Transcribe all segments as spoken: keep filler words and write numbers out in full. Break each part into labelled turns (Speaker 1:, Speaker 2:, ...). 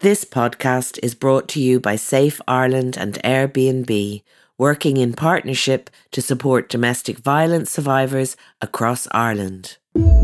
Speaker 1: This podcast is brought to you by Safe Ireland and Airbnb, working in partnership to support domestic violence survivors across Ireland.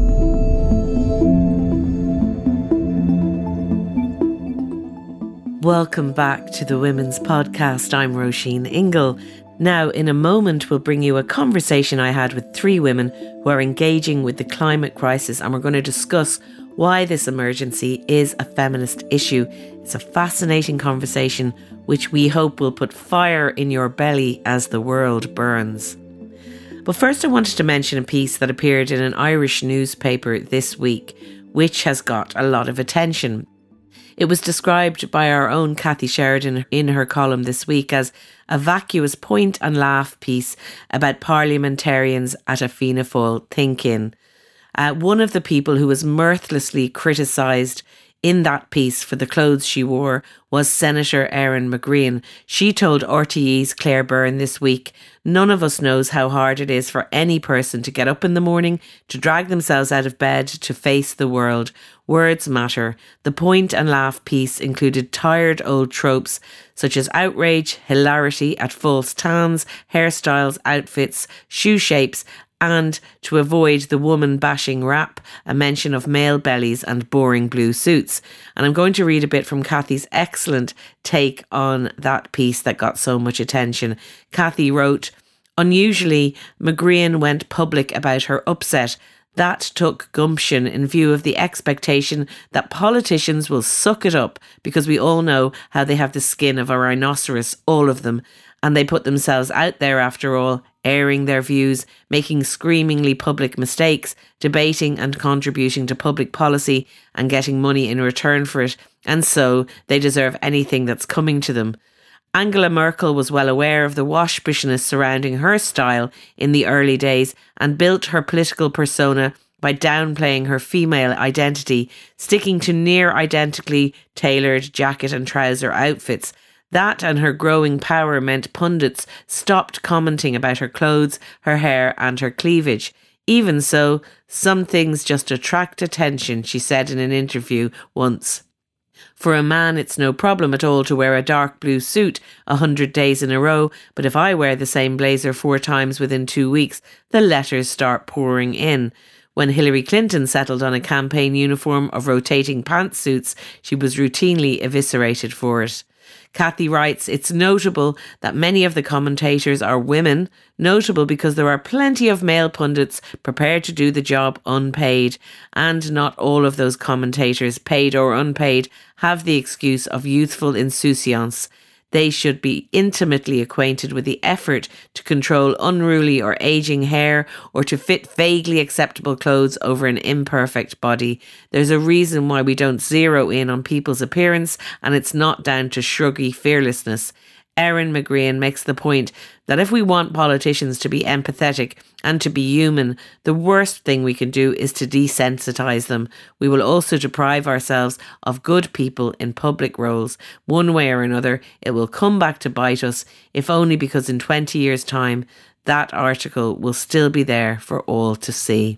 Speaker 1: Welcome back to the Women's Podcast. I'm Roisin Ingle. Now, in a moment, we'll bring you a conversation I had with three women who are engaging with the climate crisis, and we're going to discuss why this emergency is a feminist issue. It's a fascinating conversation which we hope will put fire in your belly as the world burns. But first I wanted to mention a piece that appeared in an Irish newspaper this week, which has got a lot of attention. It was described by our own Kathy Sheridan in her column this week as a vacuous point and laugh piece about parliamentarians at a Fianna Fáil think-in. Uh, one of the people who was mirthlessly criticised in that piece for the clothes she wore was Senator Erin McGrean. She told R T E's Claire Byrne this week, "None of us knows how hard it is for any person to get up in the morning, to drag themselves out of bed, to face the world. Words matter." The point and laugh piece included tired old tropes such as outrage, hilarity at false tans, hairstyles, outfits, shoe shapes, and, to avoid the woman-bashing rap, a mention of male bellies and boring blue suits. And I'm going to read a bit from Kathy's excellent take on that piece that got so much attention. Kathy wrote, "Unusually, McGrean went public about her upset. That took gumption in view of the expectation that politicians will suck it up because we all know how they have the skin of a rhinoceros, all of them, and they put themselves out there after all, airing their views, making screamingly public mistakes, debating and contributing to public policy and getting money in return for it, and so they deserve anything that's coming to them." Angela Merkel was well aware of the waspishness surrounding her style in the early days and built her political persona by downplaying her female identity, sticking to near identically tailored jacket and trouser outfits. That and her growing power meant pundits stopped commenting about her clothes, her hair and her cleavage. Even so, some things just attract attention, she said in an interview once. "For a man, it's no problem at all to wear a dark blue suit a hundred days in a row, but if I wear the same blazer four times within two weeks, the letters start pouring in." When Hillary Clinton settled on a campaign uniform of rotating pantsuits, she was routinely eviscerated for it. Kathy writes, "It's notable that many of the commentators are women, notable because there are plenty of male pundits prepared to do the job unpaid, and not all of those commentators, paid or unpaid, have the excuse of youthful insouciance. They should be intimately acquainted with the effort to control unruly or aging hair or to fit vaguely acceptable clothes over an imperfect body. There's a reason why we don't zero in on people's appearance, and it's not down to shruggy fearlessness." Erin McGrean makes the point that if we want politicians to be empathetic and to be human, the worst thing we can do is to desensitise them. We will also deprive ourselves of good people in public roles. One way or another, it will come back to bite us, if only because in twenty years' time, that article will still be there for all to see.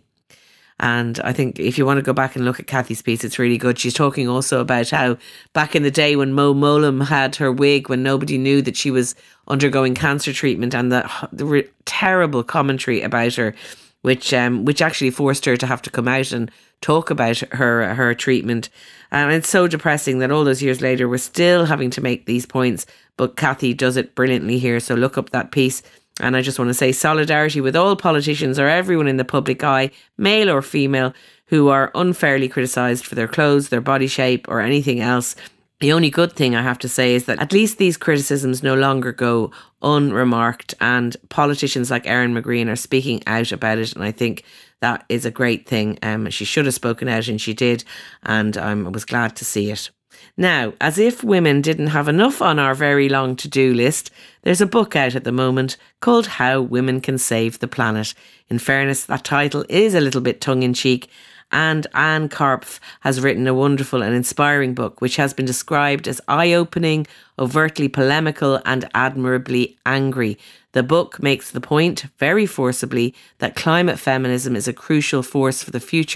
Speaker 1: And I think if you want to go back and look at Kathy's piece, it's really good. She's talking also about how back in the day when Mo Mowlam had her wig, when nobody knew that she was undergoing cancer treatment, and the, the re- terrible commentary about her, which um, which actually forced her to have to come out and talk about her her treatment. And it's so depressing that all those years later we're still having to make these points. But Kathy does it brilliantly here. So look up that piece. And I just want to say solidarity with all politicians or everyone in the public eye, male or female, who are unfairly criticised for their clothes, their body shape or anything else. The only good thing I have to say is that at least these criticisms no longer go unremarked, and politicians like Erin McGrean are speaking out about it, and I think that is a great thing. Um, she should have spoken out, and she did, and um, I was glad to see it. Now, as if women didn't have enough on our very long to-do list, there's a book out at the moment called How Women Can Save the Planet. In fairness, that title is a little bit tongue-in-cheek, and Anne Karpf has written a wonderful and inspiring book which has been described as eye-opening, overtly polemical and admirably angry. The book makes the point, very forcibly, that climate feminism is a crucial force for the future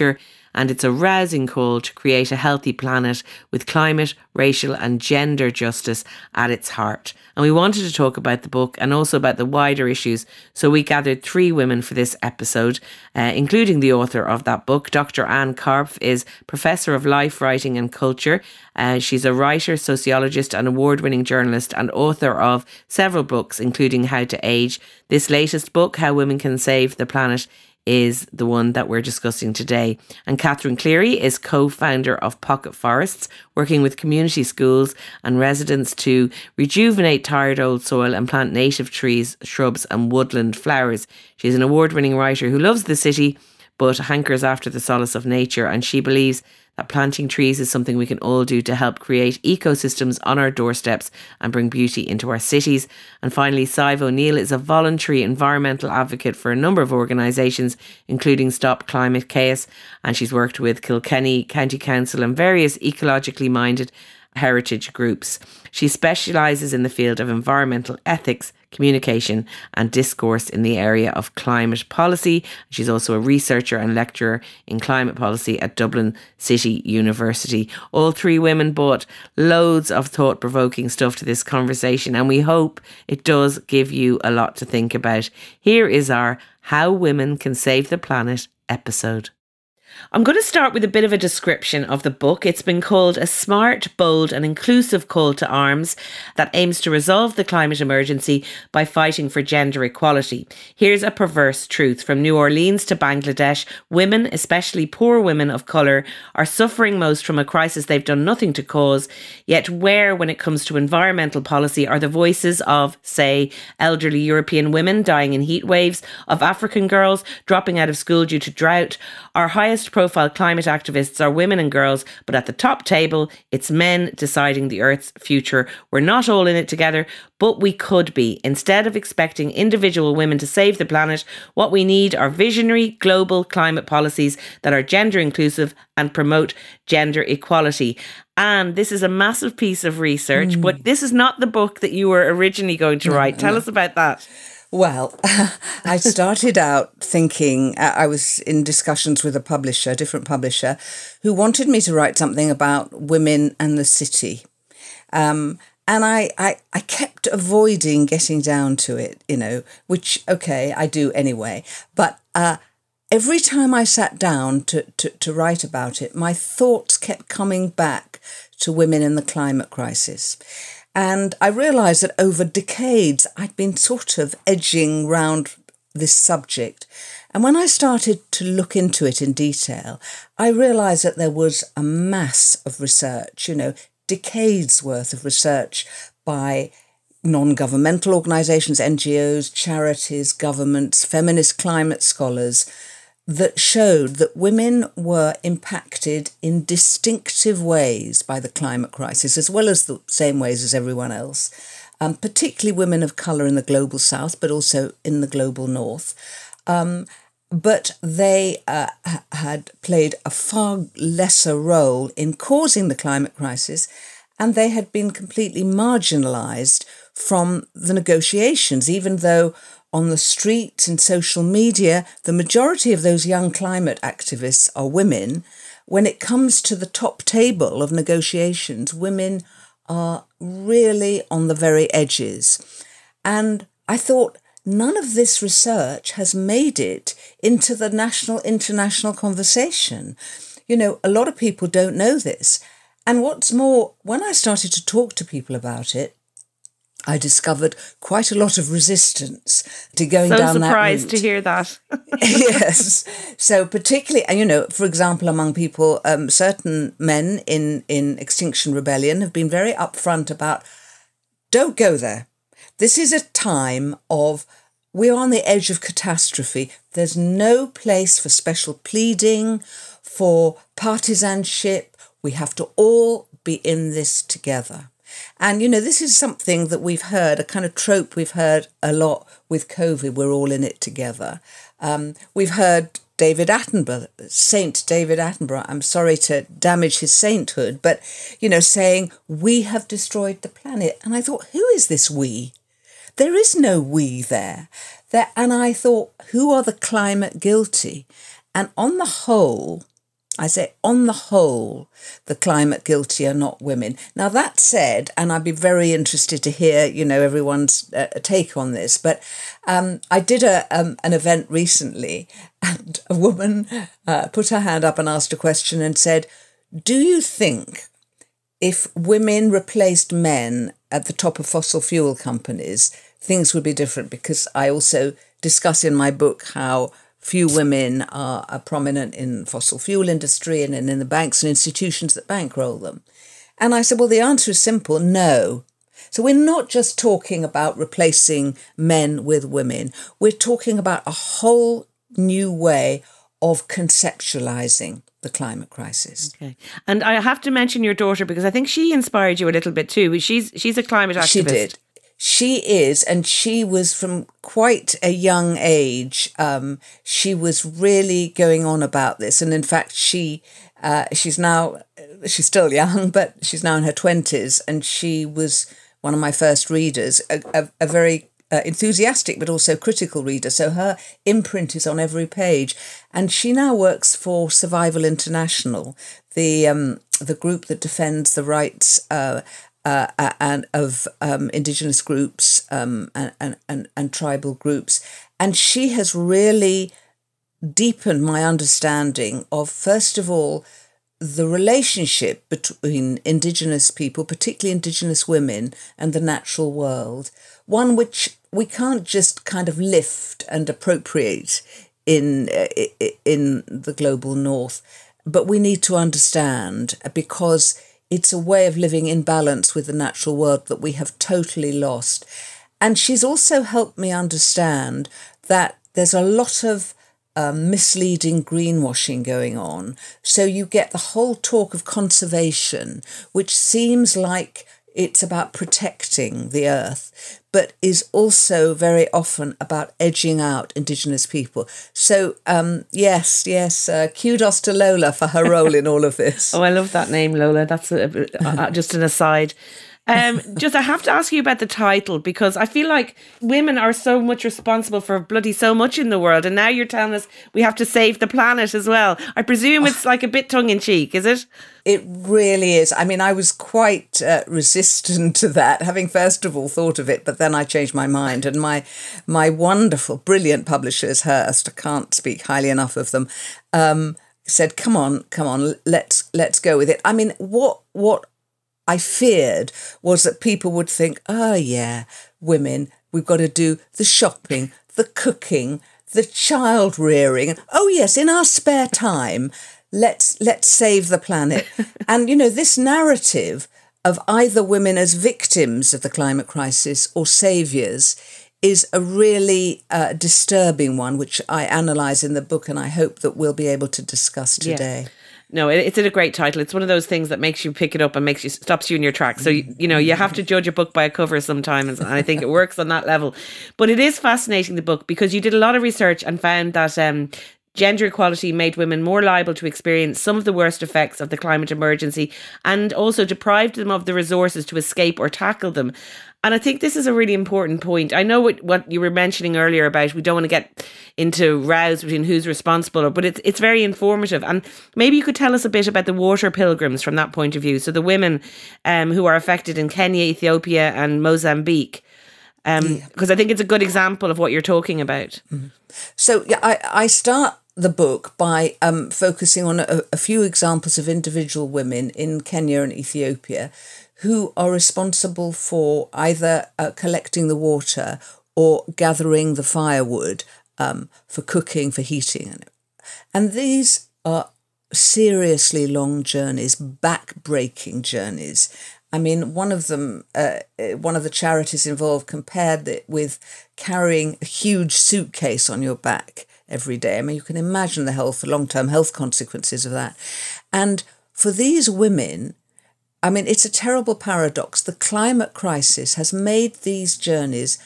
Speaker 1: and it's a rousing call to create a healthy planet with climate, racial and gender justice at its heart. And we wanted to talk about the book and also about the wider issues, so we gathered three women for this episode, uh, including the author of that book. Doctor Anne Karpf is Professor of Life Writing and Culture. Uh, she's a writer, sociologist and award-winning journalist and author of several books, including How to Age. This latest book, How Women Can Save the Planet, is the one that we're discussing today. And Catherine Cleary is co-founder of Pocket Forests, working with community schools and residents to rejuvenate tired old soil and plant native trees, shrubs and woodland flowers. She's an award-winning writer who loves the city but hankers after the solace of nature, and she believes that planting trees is something we can all do to help create ecosystems on our doorsteps and bring beauty into our cities. And finally, Sive O'Neill is a voluntary environmental advocate for a number of organisations, including Stop Climate Chaos, and she's worked with Kilkenny County Council and various ecologically minded heritage groups. She specialises in the field of environmental ethics, communication and discourse in the area of climate policy. She's also a researcher and lecturer in climate policy at Dublin City University. All three women brought loads of thought-provoking stuff to this conversation, and we hope it does give you a lot to think about. Here is our How Women Can Save the Planet episode. I'm going to start with a bit of a description of the book. It's been called a smart, bold and inclusive call to arms that aims to resolve the climate emergency by fighting for gender equality. Here's a perverse truth. From New Orleans to Bangladesh, women, especially poor women of colour, are suffering most from a crisis they've done nothing to cause. Yet where, when it comes to environmental policy, are the voices of, say, elderly European women dying in heat waves, of African girls dropping out of school due to drought? Our highest profile climate activists are women and girls, but at the top table, it's men deciding the Earth's future. We're not all in it together, but we could be. Instead of expecting individual women to save the planet, what we need are visionary global climate policies that are gender inclusive and promote gender equality. And this is a massive piece of research, mm. but this is not the book that you were originally going to no, write. Tell no. us about that.
Speaker 2: Well, I started out thinking, I was in discussions with a publisher, a different publisher, who wanted me to write something about women and the city. Um, and I, I, I kept avoiding getting down to it, you know, which, okay, I do anyway. But uh, every time I sat down to, to, to write about it, my thoughts kept coming back to women in the climate crisis. And I realised that over decades, I'd been sort of edging round this subject. And when I started to look into it in detail, I realised that there was a mass of research, you know, decades worth of research by non-governmental organisations, N G Os, charities, governments, feminist climate scholars, that showed that women were impacted in distinctive ways by the climate crisis, as well as the same ways as everyone else, um, particularly women of colour in the global south, but also in the global north. Um, but they uh, ha- had played a far lesser role in causing the climate crisis, and they had been completely marginalised from the negotiations, even though on the streets, in social media, the majority of those young climate activists are women. When it comes to the top table of negotiations, women are really on the very edges. And I thought, none of this research has made it into the national, international conversation. You know, a lot of people don't know this. And what's more, when I started to talk to people about it, I discovered quite a lot of resistance to going
Speaker 1: so
Speaker 2: down that route. So
Speaker 1: surprised to hear that.
Speaker 2: Yes. So particularly, and you know, for example, among people, um, certain men in, in Extinction Rebellion have been very upfront about, don't go there. This is a time of, we're on the edge of catastrophe. There's no place for special pleading, for partisanship. We have to all be in this together. And, you know, this is something that we've heard, a kind of trope we've heard a lot with COVID. We're all in it together. Um, we've heard David Attenborough, Saint David Attenborough, I'm sorry to damage his sainthood, but, you know, saying, we have destroyed the planet. And I thought, who is this we? There is no we there. there. And I thought, who are the climate guilty? And on the whole, I say, on the whole, the climate guilty are not women. Now, that said, and I'd be very interested to hear, you know, everyone's uh, take on this, but um, I did a um, an event recently, and a woman uh, put her hand up and asked a question and said, do you think if women replaced men at the top of fossil fuel companies, things would be different? Because I also discuss in my book how few women are, are prominent in fossil fuel industry and, and in the banks and institutions that bankroll them. And I said, well, the answer is simple, no. So we're not just talking about replacing men with women. We're talking about a whole new way of conceptualizing the climate crisis.
Speaker 1: Okay. And I have to mention your daughter because I think she inspired you a little bit too. She's she's a climate activist.
Speaker 2: She did. She is, and she was from quite a young age. Um, she was really going on about this, and in fact, she uh, she's now she's still young, but she's now in her twenties, and she was one of my first readers, a, a, a very uh, enthusiastic but also critical reader. So her imprint is on every page, and she now works for Survival International, the um, the group that defends the rights Uh, Uh, and of um, Indigenous groups um, and, and, and, and tribal groups. And she has really deepened my understanding of, first of all, the relationship between Indigenous people, particularly Indigenous women, and the natural world, one which we can't just kind of lift and appropriate in in the global north, but we need to understand, because it's a way of living in balance with the natural world that we have totally lost. And she's also helped me understand that there's a lot of um, misleading greenwashing going on. So you get the whole talk of conservation, which seems like it's about protecting the earth, but is also very often about edging out Indigenous people. So, um, yes, yes, uh, kudos to Lola for her role in all of this.
Speaker 1: Oh, I love that name, Lola. That's a, uh, just an aside. Um, just, I have to ask you about the title, because I feel like women are so much responsible for bloody so much in the world. And now you're telling us we have to save the planet as well. I presume it's like a bit tongue in cheek, is it?
Speaker 2: It really is. I mean, I was quite uh, resistant to that, having first of all thought of it, but then I changed my mind. And my my wonderful, brilliant publishers, Hearst, I can't speak highly enough of them, um, said, come on, come on, let's let's go with it. I mean, what what I feared was that people would think, oh, yeah, women, we've got to do the shopping, the cooking, the child rearing. Oh, yes, in our spare time, let's let's save the planet. And, you know, this narrative of either women as victims of the climate crisis or saviours is a really uh, disturbing one, which I analyse in the book, and I hope that we'll be able to discuss today.
Speaker 1: Yeah. No, it's a great title. It's one of those things that makes you pick it up and makes you stops you in your tracks. So, you, you know, you have to judge a book by a cover sometimes. And I think it works on that level. But it is fascinating, the book, because you did a lot of research and found that um, gender equality made women more liable to experience some of the worst effects of the climate emergency, and also deprived them of the resources to escape or tackle them. And I think this is a really important point. I know what, what you were mentioning earlier about we don't want to get into rows between who's responsible, but it's it's very informative. And maybe you could tell us a bit about the water pilgrims from that point of view. So the women um, who are affected in Kenya, Ethiopia and Mozambique, because um, yeah. I think it's a good example of what you're talking about.
Speaker 2: Mm-hmm. So yeah, I, I start the book by um, focusing on a, a few examples of individual women in Kenya and Ethiopia who are responsible for either uh, collecting the water or gathering the firewood um, for cooking, for heating. And these are seriously long journeys, back-breaking journeys. I mean, one of them, uh, one of the charities involved compared it with carrying a huge suitcase on your back every day. I mean, you can imagine the health, long-term health consequences of that. And for these women, I mean, it's a terrible paradox. The climate crisis has made these journeys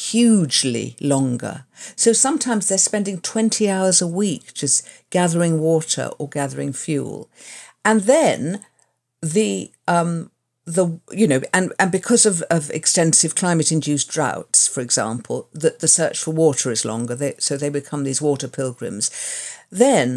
Speaker 2: hugely longer. So sometimes they're spending twenty hours a week just gathering water or gathering fuel. And then the, um, the you know, and, and because of, of extensive climate-induced droughts, for example, the, the search for water is longer. They, so they become these water pilgrims. Then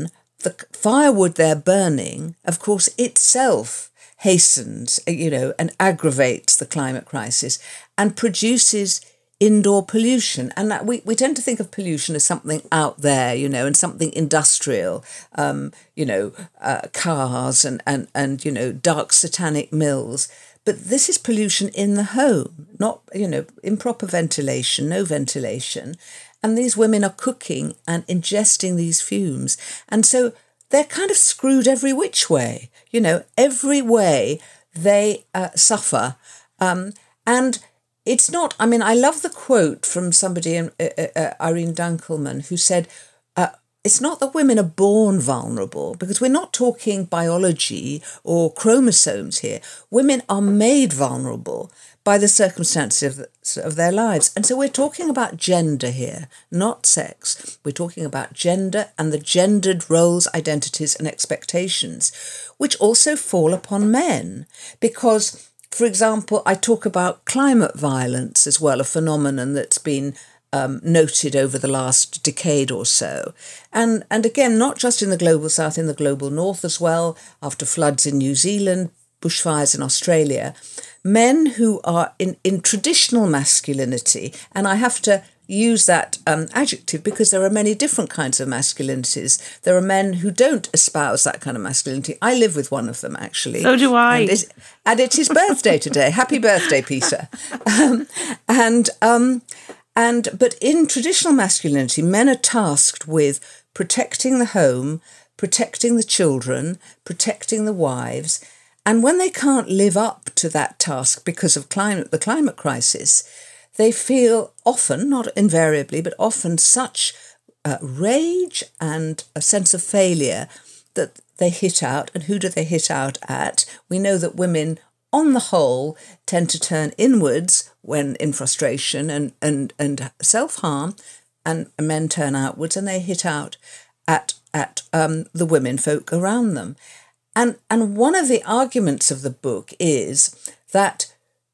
Speaker 2: the firewood they're burning, of course, itself hastens, you know, and aggravates the climate crisis and produces indoor pollution. And that we, we tend to think of pollution as something out there, you know, and something industrial, um, you know, uh, cars and, and, and, you know, dark satanic mills. But this is pollution in the home, not, you know, improper ventilation, no ventilation. And these women are cooking and ingesting these fumes. And so they're kind of screwed every which way, you know, every way they uh, suffer. Um, and it's not, I mean, I love the quote from somebody, uh, uh, Irene Dunkelman, who said, uh, it's not that women are born vulnerable, because we're not talking biology or chromosomes here. Women are made vulnerable by the circumstances of, of their lives. And so we're talking about gender here, not sex. We're talking about gender and the gendered roles, identities and expectations, which also fall upon men. Because, for example, I talk about climate violence as well, a phenomenon that's been um, noted over the last decade or so. And, and again, not just in the global south, in the global north as well, after floods in New Zealand, bushfires in Australia. Men who are in, in traditional masculinity, and I have to use that um, adjective because there are many different kinds of masculinities. There are men who don't espouse that kind of masculinity. I live with one of them, actually.
Speaker 1: So do I.
Speaker 2: And, it, and it's his birthday today. Happy birthday, Peter. Um, and um, and but in traditional masculinity, men are tasked with protecting the home, protecting the children, protecting the wives. And when they can't live up to that task because of climate, the climate crisis, they feel often, not invariably, but often such uh, rage and a sense of failure that they hit out. And who do they hit out at? We know that women, on the whole, tend to turn inwards when in frustration and, and, and self-harm, and men turn outwards and they hit out at, at um, the women folk around them. And and one of the arguments of the book is that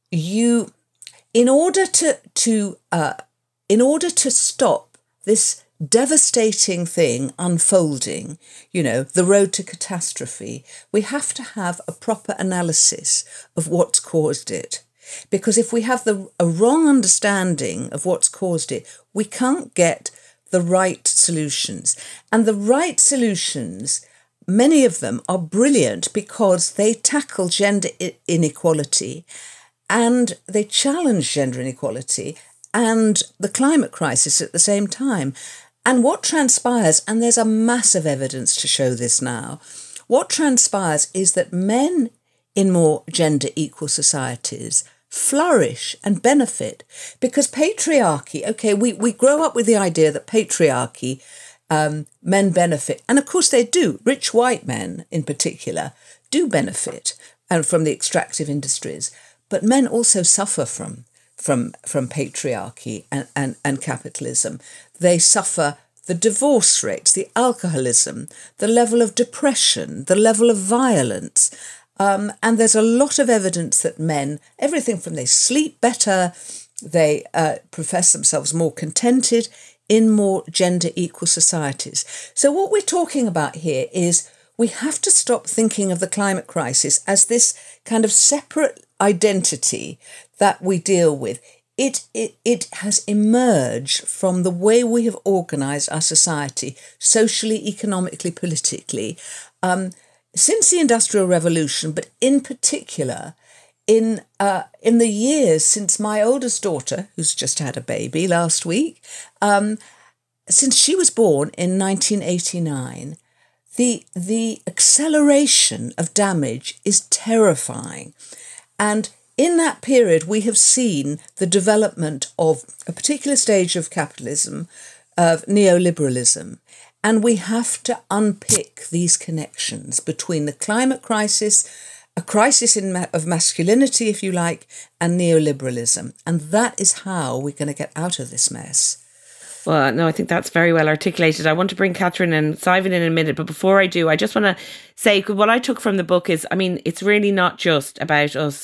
Speaker 2: you, in order to to uh, in order to stop this devastating thing unfolding, you know, the road to catastrophe, we have to have a proper analysis of what's caused it. Because if we have the a wrong understanding of what's caused it, we can't get the right solutions. And the right solutions, many of them are brilliant because they tackle gender inequality and they challenge gender inequality and the climate crisis at the same time. And what transpires, and there's a massive evidence to show this now, what transpires is that men in more gender equal societies flourish and benefit because patriarchy, okay, we, we grow up with the idea that patriarchy Um, men benefit. And of course they do. Rich white men in particular do benefit and from the extractive industries. But men also suffer from from from patriarchy and, and, and capitalism. They suffer the divorce rates, the alcoholism, the level of depression, the level of violence. Um, and there's a lot of evidence that men, everything from they sleep better, they uh, profess themselves more contented in more gender equal societies. So what we're talking about here is we have to stop thinking of the climate crisis as this kind of separate identity that we deal with. It, it, it has emerged from the way we have organised our society, socially, economically, politically, um, since the Industrial Revolution, but in particular in uh, in the years since my oldest daughter, who's just had a baby last week, um, since she was born in nineteen eighty-nine, the the acceleration of damage is terrifying. And in that period, we have seen the development of a particular stage of capitalism, of neoliberalism. And we have to unpick these connections between the climate crisis, a crisis in ma- of masculinity, if you like, and neoliberalism. And that is how we're going to get out of this mess.
Speaker 1: Well, no, I think that's very well articulated. I want to bring Catherine and Simon in a minute, but before I do, I just want to say what I took from the book is, I mean, it's really not just about us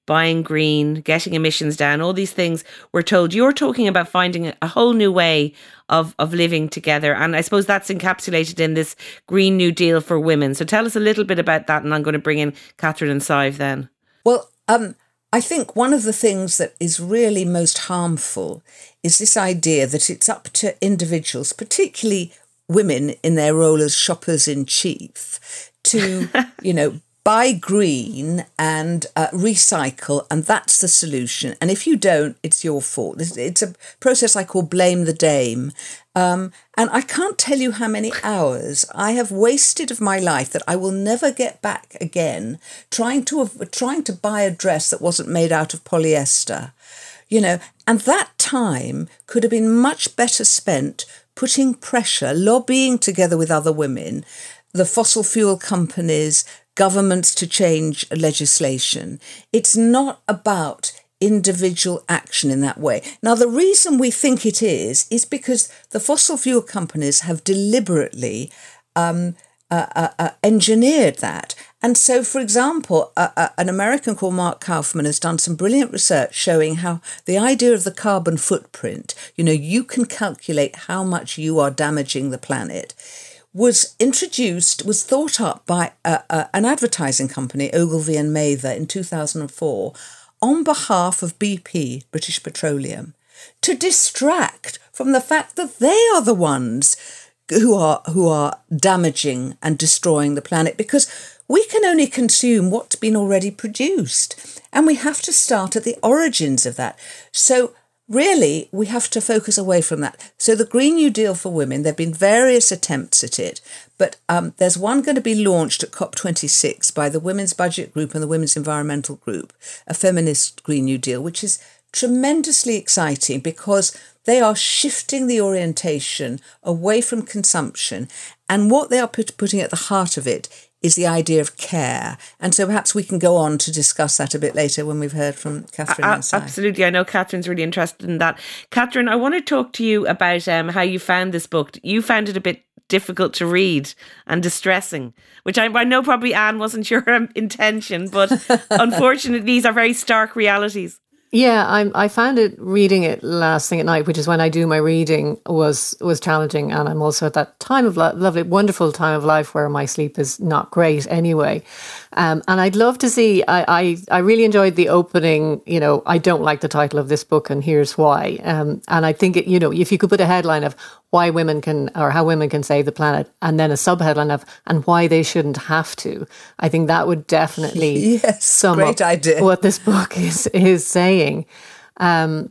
Speaker 1: buying green, getting emissions down, all these things we're told. You're talking about finding a whole new way of, of living together. And I suppose that's encapsulated in this Green New Deal for women. So tell us a little bit about that. And I'm going to bring in Catherine and Sive then.
Speaker 2: Well, um, I think one of the things that is really most harmful is this idea that it's up to individuals, particularly women in their role as shoppers in chief, to, you know, buy green and uh, recycle, and that's the solution. And if you don't, it's your fault. It's, it's a process I call blame the dame. Um, and I can't tell you how many hours I have wasted of my life that I will never get back again, trying to trying to buy a dress that wasn't made out of polyester, you know. And that time could have been much better spent putting pressure, lobbying together with other women, the fossil fuel companies, governments to change legislation. It's not about individual action in that way. Now, the reason we think it is, is because the fossil fuel companies have deliberately um, uh, uh, uh, engineered that. And so, for example, uh, uh, an American called Mark Kaufman has done some brilliant research showing how the idea of the carbon footprint, you know, you can calculate how much you are damaging the planet, was introduced, was thought up by uh, uh, an advertising company, Ogilvy and Mather, in two thousand four, on behalf of B P, British Petroleum, to distract from the fact that they are the ones who are who are damaging and destroying the planet, because we can only consume what's been already produced, and we have to start at the origins of that. So really, we have to focus away from that. So the Green New Deal for women, there have been various attempts at it, but um, there's one going to be launched at COP twenty-six by the Women's Budget Group and the Women's Environmental Group, a feminist Green New Deal, which is tremendously exciting because they are shifting the orientation away from consumption. And what they are put, putting at the heart of it is the idea of care. And so perhaps we can go on to discuss that a bit later when we've heard from Catherine.
Speaker 1: Uh,
Speaker 2: and Si.
Speaker 1: Absolutely. I know Catherine's really interested in that. Catherine, I want to talk to you about um, how you found this book. You found it a bit difficult to read and distressing, which I, I know probably Anne wasn't your um, intention, but unfortunately these are very stark realities.
Speaker 3: Yeah, I I found it reading it last thing at night, which is when I do my reading, was was challenging. And I'm also at that time of lo- lovely, wonderful time of life where my sleep is not great anyway. Um, and I'd love to see, I, I, I really enjoyed the opening, you know, I don't like the title of this book and here's why. Um, and I think, it, you know, if you could put a headline of why women can, or how women can save the planet, and then a subheadline of, and why they shouldn't have to, I think that would definitely
Speaker 2: yes,
Speaker 3: sum
Speaker 2: great
Speaker 3: up
Speaker 2: idea.
Speaker 3: what this book is, is saying. Um,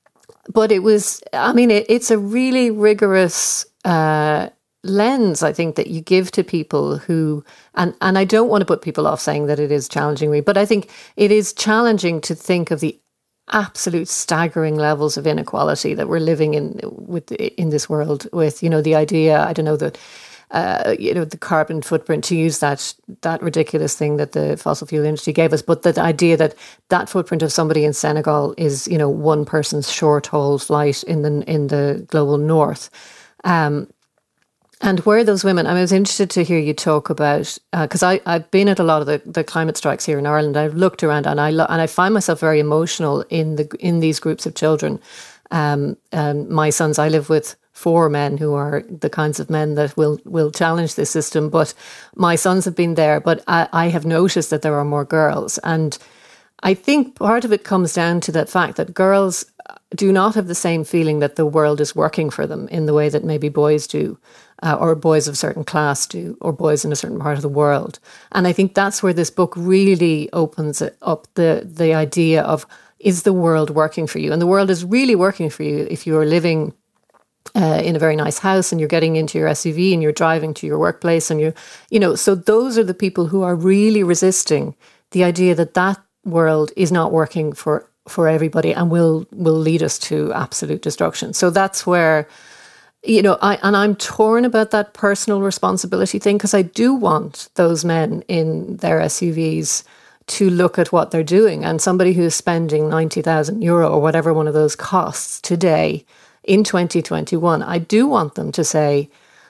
Speaker 3: but it was, I mean, it, it's a really rigorous uh, lens, I think, that you give to people who, and, and I don't want to put people off saying that it is challenging read, but I think it is challenging to think of the absolute staggering levels of inequality that we're living in with in this world with, you know, the idea, I don't know, that Uh, you know, the carbon footprint, to use that that ridiculous thing that the fossil fuel industry gave us, but the idea that that footprint of somebody in Senegal is, you know, one person's short-haul flight in the in the global north. Um, and where those women, I was interested to hear you talk about, because uh, I've been at a lot of the, the climate strikes here in Ireland. I've looked around and I lo- and I find myself very emotional in the in these groups of children. Um, um, my sons, I live with four men who are the kinds of men that will will challenge this system. But my sons have been there, but I, I have noticed that there are more girls. And I think part of it comes down to the fact that girls do not have the same feeling that the world is working for them in the way that maybe boys do, uh, or boys of a certain class do, or boys in a certain part of the world. And I think that's where this book really opens it up, the the idea of, is the world working for you? And the world is really working for you if you are living Uh, in a very nice house and you're getting into your S U V and you're driving to your workplace and you, you know, so those are the people who are really resisting the idea that that world is not working for, for everybody and will, will lead us to absolute destruction. So that's where, you know, I, and I'm torn about that personal responsibility thing, because I do want those men in their S U Vs to look at what they're doing, and somebody who is spending ninety thousand euro or whatever one of those costs today in twenty twenty-one, I do want them to say,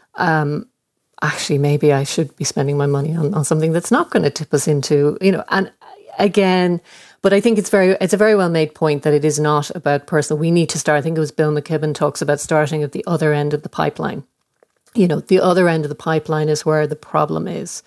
Speaker 3: um, actually, maybe I should be spending my money on, on something that's not going to tip us into, you know, and again, but I think it's very it's a very well made point that it is not about personal. We need to start. I think it was Bill McKibben talks about starting at the other end of the pipeline. You know, the other end of the pipeline is where the problem is,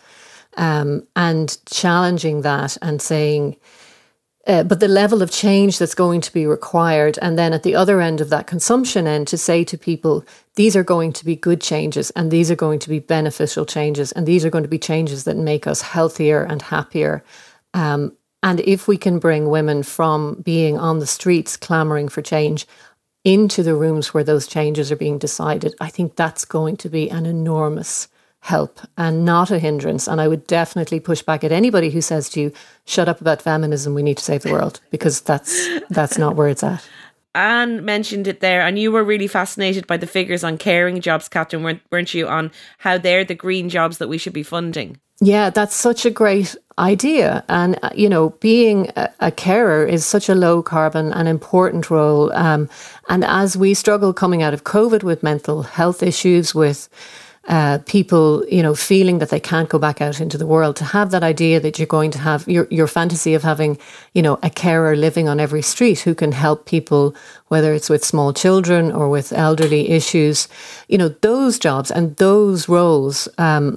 Speaker 3: um, and challenging that and saying. Uh, but the level of change that's going to be required, and then at the other end of that consumption end, to say to people, these are going to be good changes, and these are going to be beneficial changes, and these are going to be changes that make us healthier and happier. Um, and if we can bring women from being on the streets clamouring for change into the rooms where those changes are being decided, I think that's going to be an enormous help and not a hindrance. And I would definitely push back at anybody who says to you, shut up about feminism, we need to save the world, because that's that's not where it's at.
Speaker 1: Anne mentioned it there, and you were really fascinated by the figures on caring jobs, Catherine, weren't, weren't you, on how they're the green jobs that we should be funding?
Speaker 3: Yeah, that's such a great idea. And, uh, you know, being a, a carer is such a low carbon and important role. Um, and as we struggle coming out of COVID with mental health issues, with Uh, people, you know, feeling that they can't go back out into the world, to have that idea that you're going to have your, your fantasy of having, you know, a carer living on every street who can help people, whether it's with small children or with elderly issues, you know, those jobs and those roles um,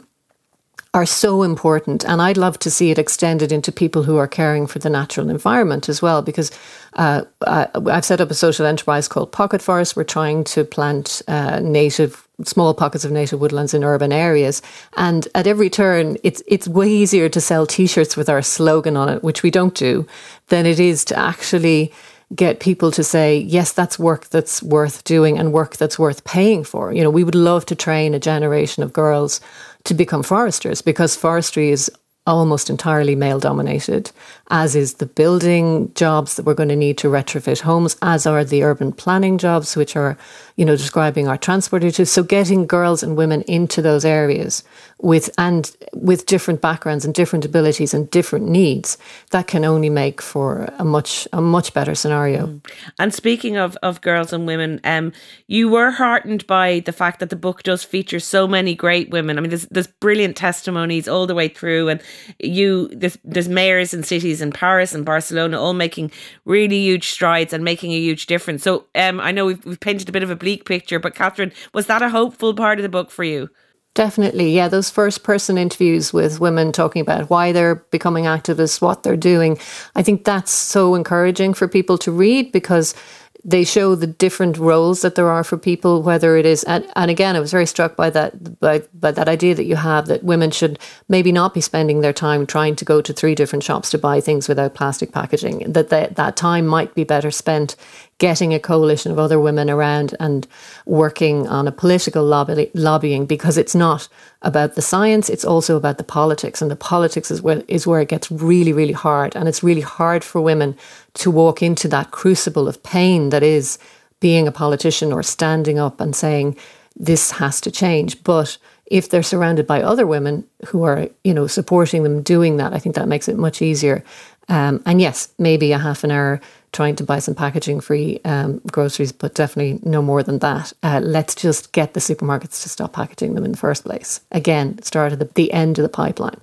Speaker 3: are so important. And I'd love to see it extended into people who are caring for the natural environment as well, because uh, I, I've set up a social enterprise called Pocket Forest. We're trying to plant uh, native small pockets of native woodlands in urban areas. And at every turn, it's it's way easier to sell T-shirts with our slogan on it, which we don't do, than it is to actually get people to say, yes, that's work that's worth doing and work that's worth paying for. You know, we would love to train a generation of girls to become foresters, because forestry is almost entirely male dominated, as is the building jobs that we're going to need to retrofit homes, as are the urban planning jobs, which are, you know, describing our transport issues. So getting girls and women into those areas with and with different backgrounds and different abilities and different needs, that can only make for a much a much better scenario.
Speaker 1: Mm. And speaking of, of girls and women, um, you were heartened by the fact that the book does feature so many great women. I mean, there's there's brilliant testimonies all the way through, and you there's, there's mayors in cities in Paris and Barcelona all making really huge strides and making a huge difference. So um, I know we've, we've painted a bit of a bleak picture, but Catherine, was that a hopeful part of the book for you?
Speaker 3: Definitely, yeah. Those first person interviews with women talking about why they're becoming activists, what they're doing, I think that's so encouraging for people to read, because they show the different roles that there are for people, whether it is, and, and again, I was very struck by that, by, by that idea that you have, that women should maybe not be spending their time trying to go to three different shops to buy things without plastic packaging, that they, that time might be better spent getting a coalition of other women around and working on a political lobby, lobbying, because it's not about the science, it's also about the politics. And the politics is where, is where it gets really, really hard. And it's really hard for women to walk into that crucible of pain that is being a politician or standing up and saying, this has to change. But if they're surrounded by other women who are, you know, supporting them doing that, I think that makes it much easier. Um, and yes, maybe a half an hour trying to buy some packaging-free um, groceries, but definitely no more than that. Uh, let's just get the supermarkets to stop packaging them in the first place. Again, start at the, the end of the pipeline.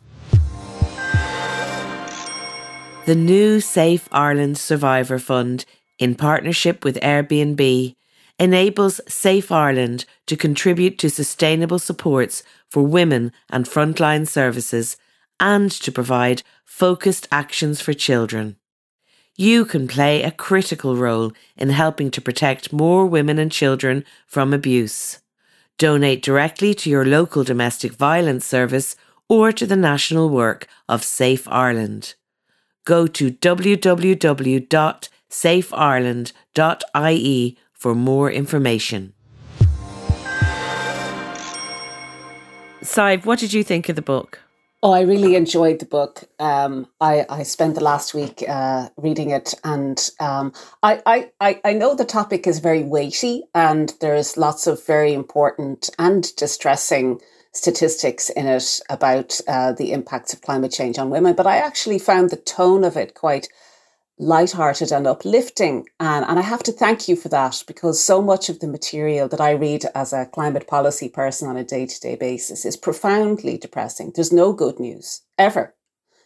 Speaker 1: The new Safe Ireland Survivor Fund, in partnership with Airbnb, enables Safe Ireland to contribute to sustainable supports for women and frontline services, and to provide focused actions for children. You can play a critical role in helping to protect more women and children from abuse. Donate directly to your local domestic violence service or to the national work of Safe Ireland. Go to w w w dot safe ireland dot i e for more information. Sive, what did you think of the book?
Speaker 4: Oh, I really enjoyed the book. Um, I, I spent the last week uh, reading it, and um, I, I, I know the topic is very weighty, and there's lots of very important and distressing statistics in it about uh, the impacts of climate change on women. But I actually found the tone of it quite lighthearted and uplifting. And, and I have to thank you for that, because so much of the material that I read as a climate policy person on a day-to-day basis is profoundly depressing. There's no good news, ever.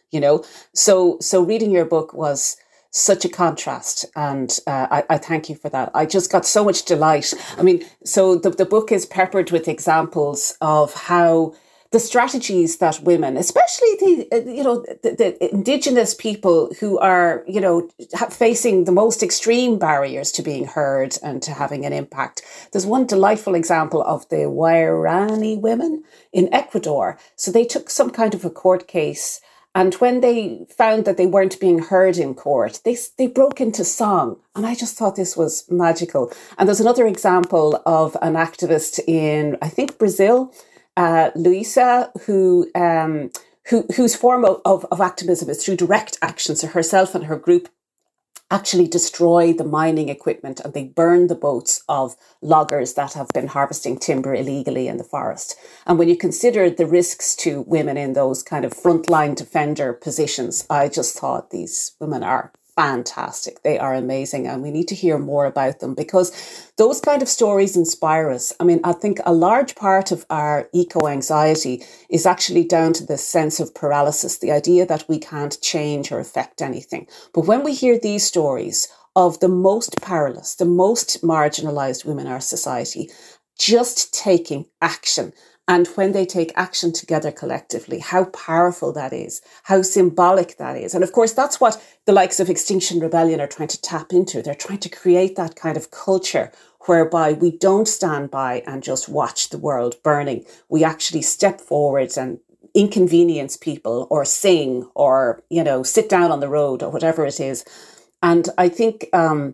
Speaker 4: you know? So, so reading your book was such a contrast, and uh, I, I thank you for that. I just got so much delight. I mean, so the, the book is peppered with examples of how the strategies that women, especially the, you know, the, the indigenous people who are, you know, facing the most extreme barriers to being heard and to having an impact. There's one delightful example of the Wairani women in Ecuador. So they took some kind of a court case, and when they found that they weren't being heard in court, they they broke into song. And I just thought this was magical. And there's another example of an activist in, I think, Brazil, Uh, Luisa, who um, who whose form of, of, of activism is through direct action. So herself and her group actually destroy the mining equipment, and they burn the boats of loggers that have been harvesting timber illegally in the forest. And when you consider the risks to women in those kind of frontline defender positions, I just thought these women are fantastic. They are amazing, and we need to hear more about them, because those kind of stories inspire us. I mean, I think a large part of our eco-anxiety is actually down to this sense of paralysis, the idea that we can't change or affect anything. But when we hear these stories of the most powerless, the most marginalized women in our society, just taking action, and when they take action together collectively, how powerful that is, how symbolic that is. And of course, that's what the likes of Extinction Rebellion are trying to tap into. They're trying to create that kind of culture whereby we don't stand by and just watch the world burning. We actually step forward and inconvenience people, or sing, or, you know, sit down on the road, or whatever it is. And I think, um,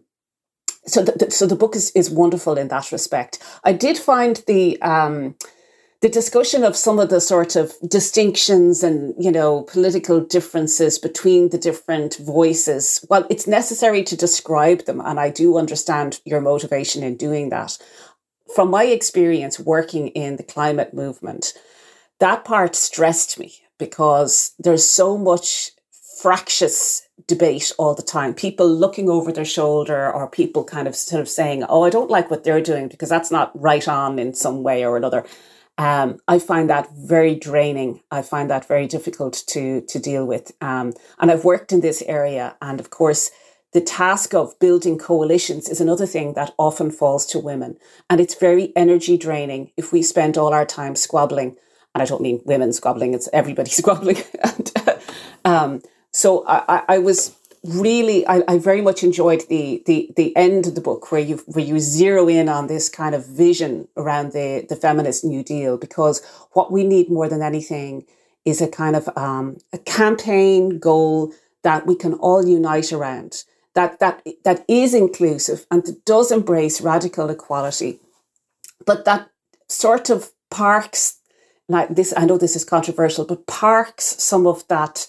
Speaker 4: so the, so the book is, is wonderful in that respect. I did find the, um, The discussion of some of the sort of distinctions and, you know, political differences between the different voices, well, it's necessary to describe them. And I do understand your motivation in doing that. From my experience working in the climate movement, that part stressed me, because there's so much fractious debate all the time. People looking over their shoulder, or people kind of sort of saying, oh, I don't like what they're doing because that's not right on in some way or another. Um, I find that very draining. I find that very difficult to to deal with. Um, and I've worked in this area. And of course, the task of building coalitions is another thing that often falls to women. And it's very energy draining if we spend all our time squabbling. And I don't mean women squabbling, it's everybody squabbling. and, um, so I, I was really, I, I very much enjoyed the, the the end of the book, where you where you zero in on this kind of vision around the, the feminist New Deal, because what we need more than anything is a kind of um, a campaign goal that we can all unite around, that that that is inclusive and that does embrace radical equality, but that sort of parks, now this, I know this is controversial, but parks some of that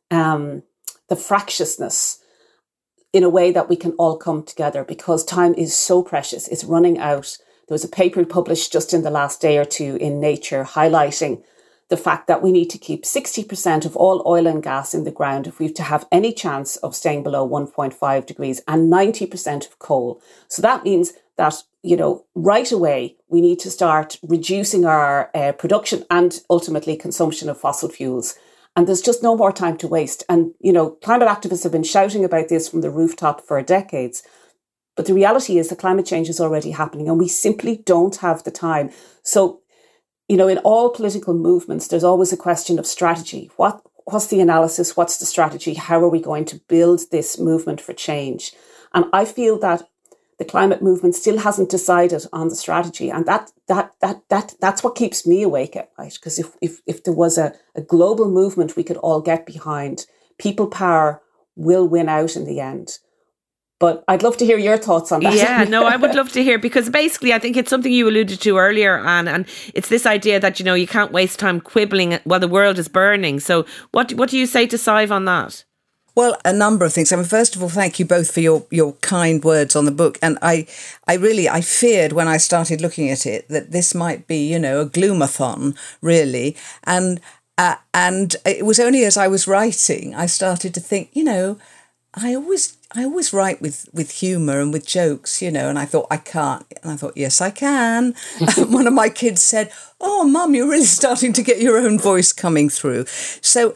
Speaker 4: um, the fractiousness in a way that we can all come together, because time is so precious. It's running out. There was a paper published just in the last day or two in Nature highlighting the fact that we need to keep sixty percent of all oil and gas in the ground if we've to have any chance of staying below one point five degrees, and ninety percent of coal. So that means that, you know, right away, we need to start reducing our uh, production and ultimately consumption of fossil fuels. And there's just no more time to waste. And, you know, climate activists have been shouting about this from the rooftop for decades. But the reality is that climate change is already happening, and we simply don't have the time. So, you know, in all political movements, there's always a question of strategy. What What's the analysis? What's the strategy? How are we going to build this movement for change? And I feel that the climate movement still hasn't decided on the strategy. And that that that that that's what keeps me awake at night. Because if, if if there was a, a global movement we could all get behind, people power will win out in the end. But I'd love to hear your thoughts on that.
Speaker 1: Yeah, no, I would love to hear, because basically I think it's something you alluded to earlier, Anne, and it's this idea that, you know, you can't waste time quibbling while the world is burning. So what what do you say to Sive on that?
Speaker 2: Well, a number of things. I mean, first of all, thank you both for your, your kind words on the book. And I, I really, I feared when I started looking at it that this might be, you know, a gloomathon, really. And uh, and it was only as I was writing, I started to think, you know, I always, I always write with, with humour and with jokes, you know, and I thought, I can't. And I thought, yes, I can. One of my kids said, oh, Mum, you're really starting to get your own voice coming through. So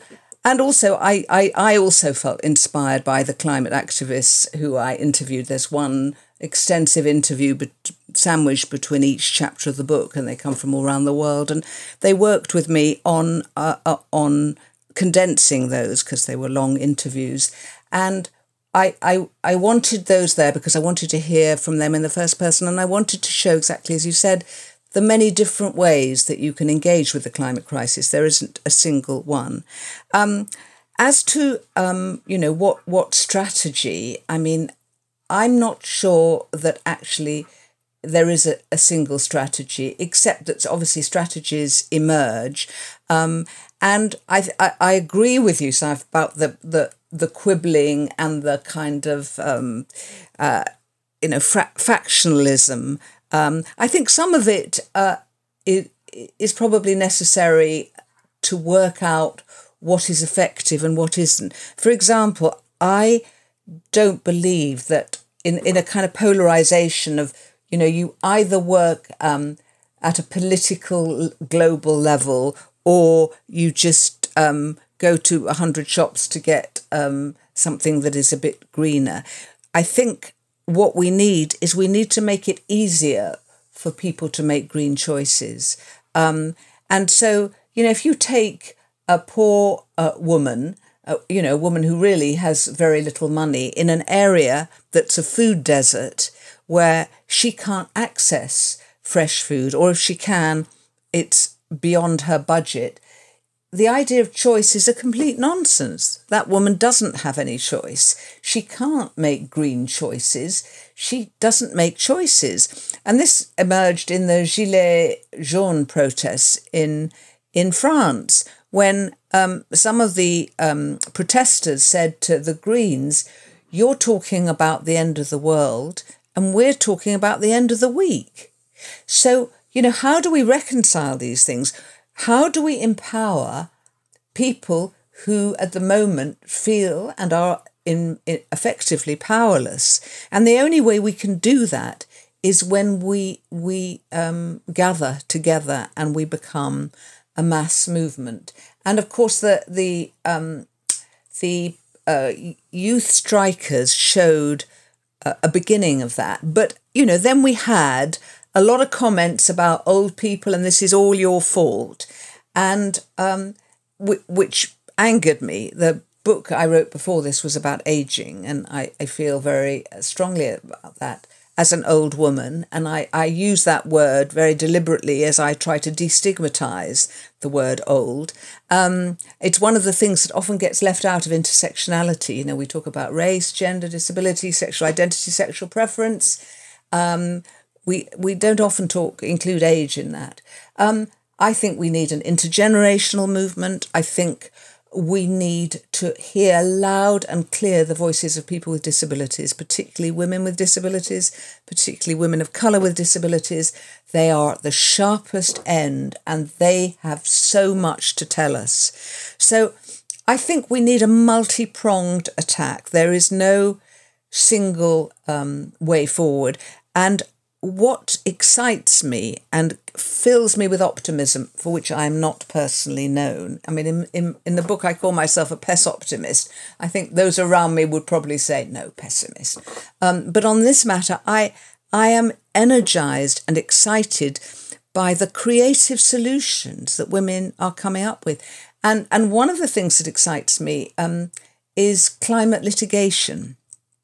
Speaker 2: And also, I, I, I also felt inspired by the climate activists who I interviewed. There's one extensive interview be- sandwiched between each chapter of the book, and they come from all around the world. And they worked with me on uh, uh, on condensing those because they were long interviews. And I, I I wanted those there because I wanted to hear from them in the first person, and I wanted to show exactly as you said, the many different ways that you can engage with the climate crisis. There isn't a single one. Um, as to, um, you know, what, what strategy, I mean, I'm not sure that actually there is a, a single strategy, except that obviously strategies emerge. Um, and I, I I agree with you, Saif, about the, the, the quibbling and the kind of, um, uh, you know, fra- factionalism. Um, I think some of it uh, is, is probably necessary to work out what is effective and what isn't. For example, I don't believe that in, in a kind of polarization of, you know, you either work um, at a political global level or you just um, go to a hundred shops to get um, something that is a bit greener. I think what we need is we need to make it easier for people to make green choices. Um, and so, you know, if you take a poor uh, woman, uh, you know, a woman who really has very little money in an area that's a food desert where she can't access fresh food, or if she can, it's beyond her budget. The idea of choice is a complete nonsense. That woman doesn't have any choice. She can't make green choices. She doesn't make choices. And this emerged in the Gilets jaunes protests in, in France, when um, some of the um, protesters said to the Greens, you're talking about the end of the world and we're talking about the end of the week. So, you know, how do we reconcile these things? How do we empower people who at the moment feel and are in, in effectively powerless? And the only way we can do that is when we we um, gather together and we become a mass movement. And of course, the the um, the uh, youth strikers showed a, a beginning of that. But you know, then we had a lot of comments about old people and this is all your fault, and um, w- which angered me. The book I wrote before this was about aging, and I, I feel very strongly about that as an old woman. And I, I use that word very deliberately as I try to destigmatize the word old. Um, it's one of the things that often gets left out of intersectionality. You know, we talk about race, gender, disability, sexual identity, sexual preference. Um, We we don't often talk include age in that. Um, I think we need an intergenerational movement. I think we need to hear loud and clear the voices of people with disabilities, particularly women with disabilities, particularly women of colour with disabilities. They are at the sharpest end and they have so much to tell us. So I think we need a multi-pronged attack. There is no single um, way forward. And what excites me and fills me with optimism, for which I am not personally known. I mean, in, in, in the book, I call myself a pes-optimist. I think those around me would probably say, no, pessimist. Um, but on this matter, I I am energized and excited by the creative solutions that women are coming up with. And, and one of the things that excites me um, is climate litigation,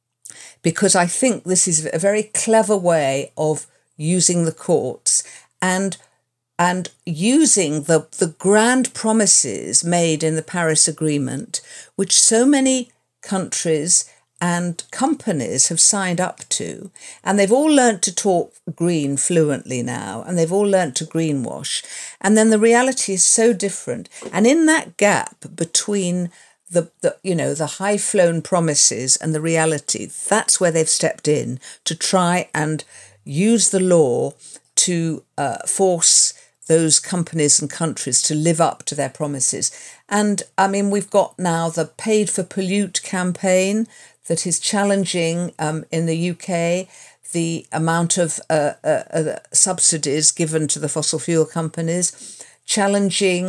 Speaker 2: because I think this is a very clever way of using the courts and and using the, the grand promises made in the Paris Agreement, which so many countries and companies have signed up to. And they've all learnt to talk green fluently now, and they've all learnt to greenwash. And then the reality is so different. And in that gap between The, the you know the high-flown promises and the reality, that's where they've stepped in to try and use the law to uh, force those companies and countries to live up to their promises. And I mean, we've got now the Paid for Pollute campaign that is challenging um, in the U K the amount of uh, uh, uh, subsidies given to the fossil fuel companies, challenging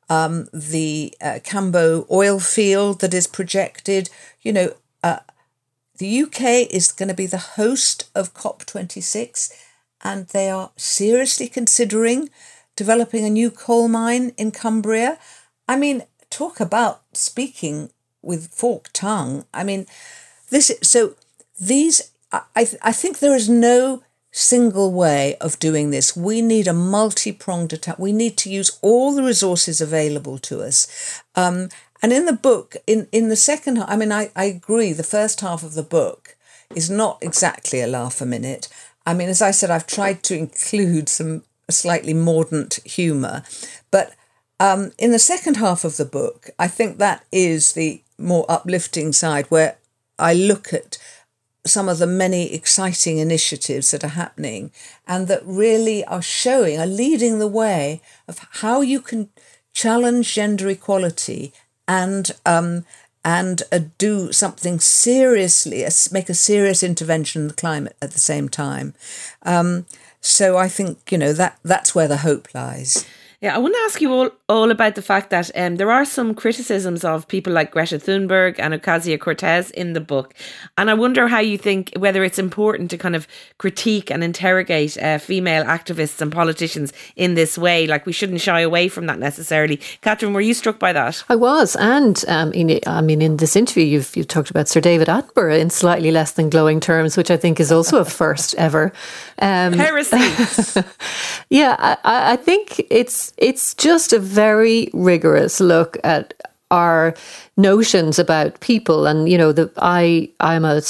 Speaker 2: um, the uh, Cambo oil field that is projected. You know, uh, the U K is going to be the host of COP twenty-six, and they are seriously considering developing a new coal mine in Cumbria. I mean, talk about speaking with forked tongue. I mean, this. So these, I I think there is no single way of doing this. We need a multi-pronged attack. We need to use all the resources available to us. Um, and in the book, in, in the second half, I mean, I, I agree, the first half of the book is not exactly a laugh a minute. I mean, as I said, I've tried to include some slightly mordant humour. But um, in the second half of the book, I think that is the more uplifting side, where I look at some of the many exciting initiatives that are happening and that really are showing, are leading the way of how you can challenge gender equality and um, and uh, do something seriously, uh, make a serious intervention in the climate at the same time. Um, so I think, you know, that that's where the hope lies.
Speaker 1: Yeah, I want to ask you all, all about the fact that um, there are some criticisms of people like Greta Thunberg and Ocasio-Cortez in the book. And I wonder how you think, whether it's important to kind of critique and interrogate uh, female activists and politicians in this way. Like, we shouldn't shy away from that necessarily. Catherine, were you struck by that?
Speaker 3: I was. And um, in, I mean, in this interview, you've, you've talked about Sir David Attenborough in slightly less than glowing terms, which I think is also a first ever. Um,
Speaker 1: Heresy.
Speaker 3: Yeah, I, I think it's it's just a very rigorous look at our notions about people. And, you know, the I I'm a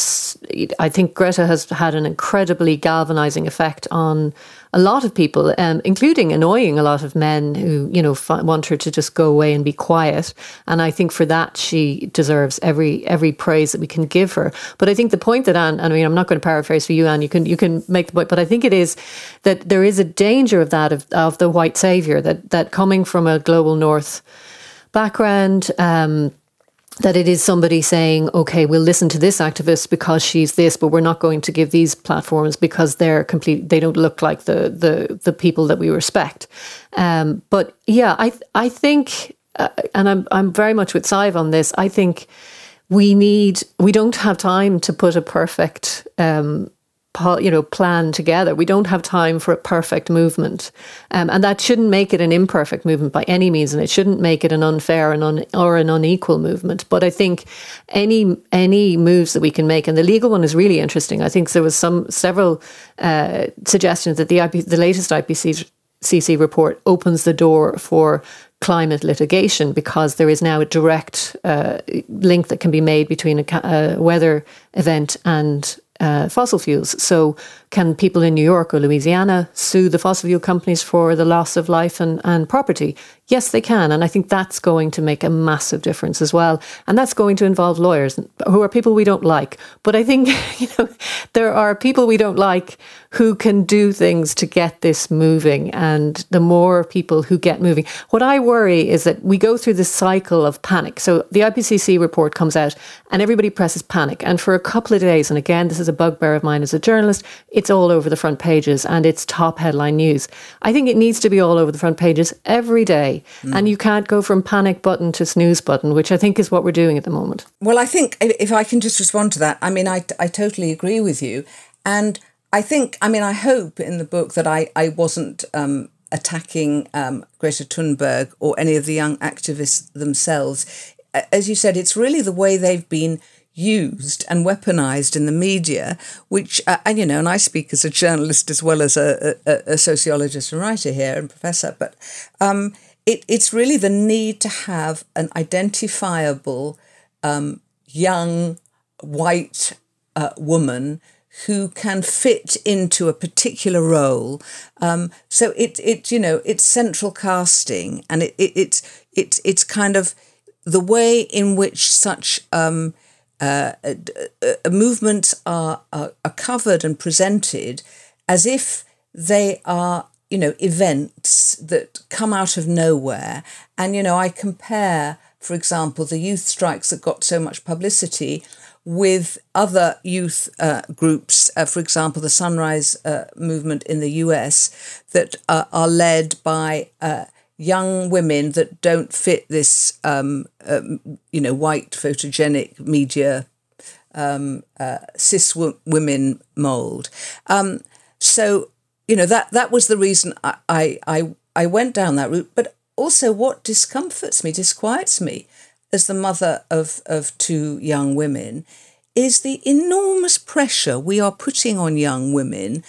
Speaker 3: I think Greta has had an incredibly galvanizing effect on a lot of people, um, including annoying a lot of men who, you know, f- want her to just go away and be quiet. And I think for that, she deserves every every praise that we can give her. But I think the point that Anne, I mean, I'm not going to paraphrase for you, Anne, you can you can make the point, but I think it is that there is a danger of that, of, of the white savior, that, that coming from a global north background, um, that it is somebody saying, okay, we'll listen to this activist because she's this, but we're not going to give these platforms because they're complete, they don't look like the the the people that we respect. Um, but yeah, I I think, uh, and I'm I'm very much with Sive on this. I think we need we don't have time to put a perfect um, you know, plan together. We don't have time for a perfect movement. Um, and that shouldn't make it an imperfect movement by any means, and it shouldn't make it an unfair and un, or an unequal movement. But I think any any moves that we can make, and the legal one is really interesting. I think there was some several uh, suggestions that the I P, the latest I P C C report opens the door for climate litigation, because there is now a direct uh, link that can be made between a, a weather event and Uh, fossil fuels. So can people in New York or Louisiana sue the fossil fuel companies for the loss of life and, and property? Yes, they can. And I think that's going to make a massive difference as well. And that's going to involve lawyers who are people we don't like. But I think, you know, there are people we don't like who can do things to get this moving. And the more people who get moving, what I worry is that we go through this cycle of panic. So the I P C C report comes out and everybody presses panic. And for a couple of days, and again, this is a bugbear of mine as a journalist, it's all over the front pages and it's top headline news. I think it needs to be all over the front pages every day. Mm. And you can't go from panic button to snooze button, which I think is what we're doing at the moment.
Speaker 2: Well, I think if I can just respond to that, I mean, I, I totally agree with you. And I think, I mean, I hope in the book that I, I wasn't um, attacking um, Greta Thunberg or any of the young activists themselves. As you said, it's really the way they've been used and weaponized in the media, which, uh, and you know, and I speak as a journalist as well as a, a, a sociologist and writer here and professor, but um, it, it's really the need to have an identifiable um, young white uh, woman who can fit into a particular role. Um, so it, it, you know, it's central casting, and it, it, it's, it's, it's kind of the way in which such um, uh, uh, uh, movements are, are are covered and presented as if they are, you know, events that come out of nowhere. And, you know, I compare, for example, the youth strikes that got so much publicity with other youth uh, groups, uh, for example, the Sunrise uh, movement in the U S, that uh, are led by uh, young women that don't fit this, um, um, you know, white photogenic media um, uh, cis w- women mold. Um, so, you know, that that was the reason I, I I I went down that route. But also, what discomforts me, disquiets me, as the mother of of two young women, is the enormous pressure we are putting on young women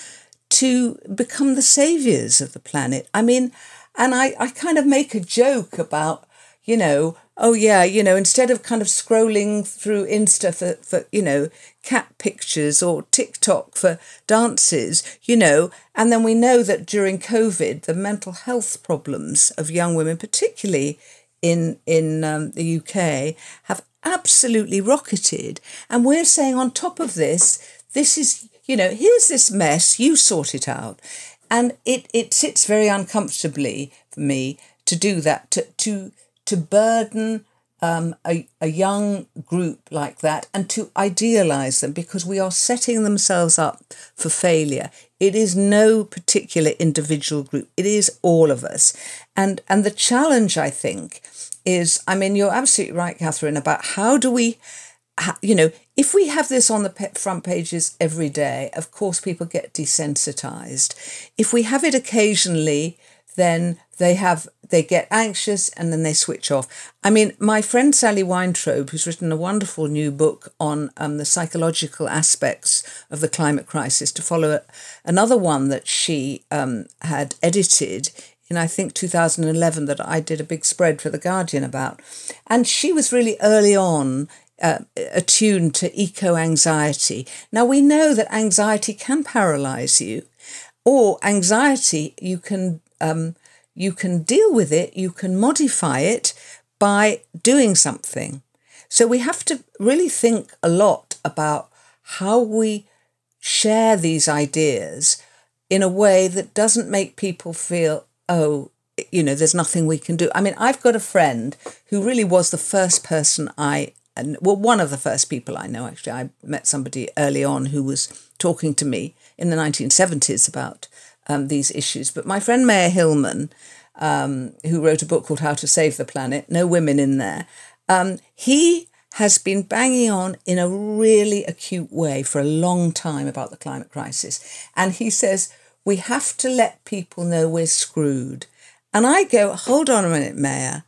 Speaker 2: to become the saviours of the planet. I mean, and I, I kind of make a joke about, you know, oh yeah, you know, instead of kind of scrolling through Insta for, for, you know, cat pictures or TikTok for dances, you know, and then we know that during COVID, the mental health problems of young women, particularly in, in um, the U K, have absolutely rocketed. And we're saying on top of this, this is, you know, here's this mess, you sort it out. And it, it sits very uncomfortably for me to do that, to to to burden um, a, a young group like that and to idealise them, because we are setting themselves up for failure. It is no particular individual group. It is all of us. And, and the challenge, I think, is, I mean, you're absolutely right, Catherine, about how do we, you know, if we have this on the front pages every day, of course, people get desensitized. If we have it occasionally, then they have they get anxious and then they switch off. I mean, my friend Sally Weintraub, who's written a wonderful new book on um, the psychological aspects of the climate crisis, to follow another one that she um, had edited in, I think, two thousand eleven, that I did a big spread for The Guardian about. And she was really early on Uh, attuned to eco-anxiety. Now, we know that anxiety can paralyse you, or anxiety, you can um, you can deal with it, you can modify it by doing something. So we have to really think a lot about how we share these ideas in a way that doesn't make people feel, oh, you know, there's nothing we can do. I mean, I've got a friend who really was the first person I And well, one of the first people I know, actually. I met somebody early on who was talking to me in the nineteen seventies about um, these issues. But my friend Mayer Hillman, um, who wrote a book called How to Save the Planet, no women in there, um, he has been banging on in a really acute way for a long time about the climate crisis. And he says, we have to let people know we're screwed. And I go, hold on a minute, Mayer.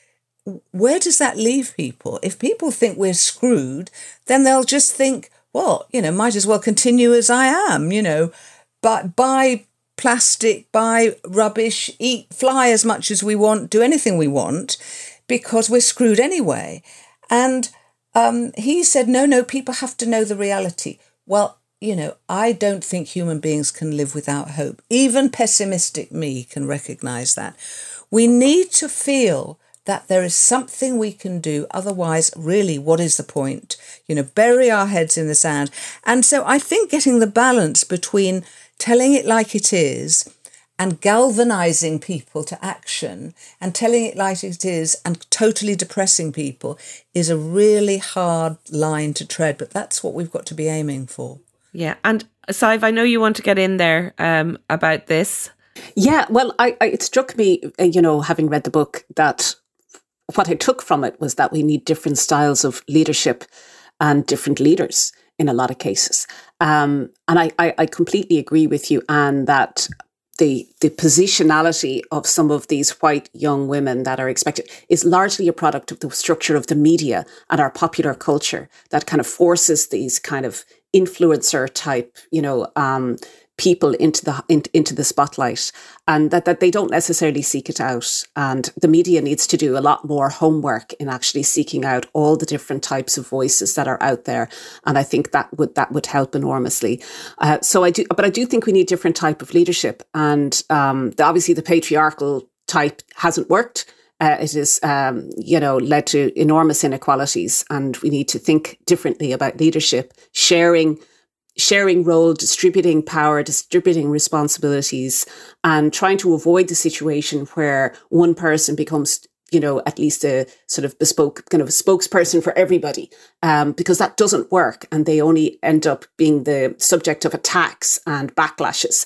Speaker 2: Where does that leave people? If people think we're screwed, then they'll just think, well, you know, might as well continue as I am, you know, but buy plastic, buy rubbish, eat, fly as much as we want, do anything we want, because we're screwed anyway. And um, he said, no, no, people have to know the reality. Well, you know, I don't think human beings can live without hope. Even pessimistic me can recognise that. We need to feel that there is something we can do. Otherwise, really, what is the point? You know, bury our heads in the sand. And so I think getting the balance between telling it like it is and galvanizing people to action and telling it like it is and totally depressing people is a really hard line to tread. But that's what we've got to be aiming for.
Speaker 1: Yeah. And Sive, I know you want to get in there um, about this.
Speaker 4: Yeah, well, I, I it struck me, you know, having read the book, that what I took from it was that we need different styles of leadership and different leaders in a lot of cases. Um, and I, I, I completely agree with you, Anne, that the the positionality of some of these white young women that are expected is largely a product of the structure of the media and our popular culture that kind of forces these kind of influencer type, you know, um, people into the in, into the spotlight, and that, that they don't necessarily seek it out. And the media needs to do a lot more homework in actually seeking out all the different types of voices that are out there. And I think that would that would help enormously. Uh, so I do, but I do think we need different type of leadership. And um, the, obviously the patriarchal type hasn't worked. Uh, it has, um, you know, led to enormous inequalities, and we need to think differently about leadership, sharing sharing role, distributing power, distributing responsibilities, and trying to avoid the situation where one person becomes, you know, at least a sort of bespoke kind of a spokesperson for everybody, um, because that doesn't work, and they only end up being the subject of attacks and backlashes.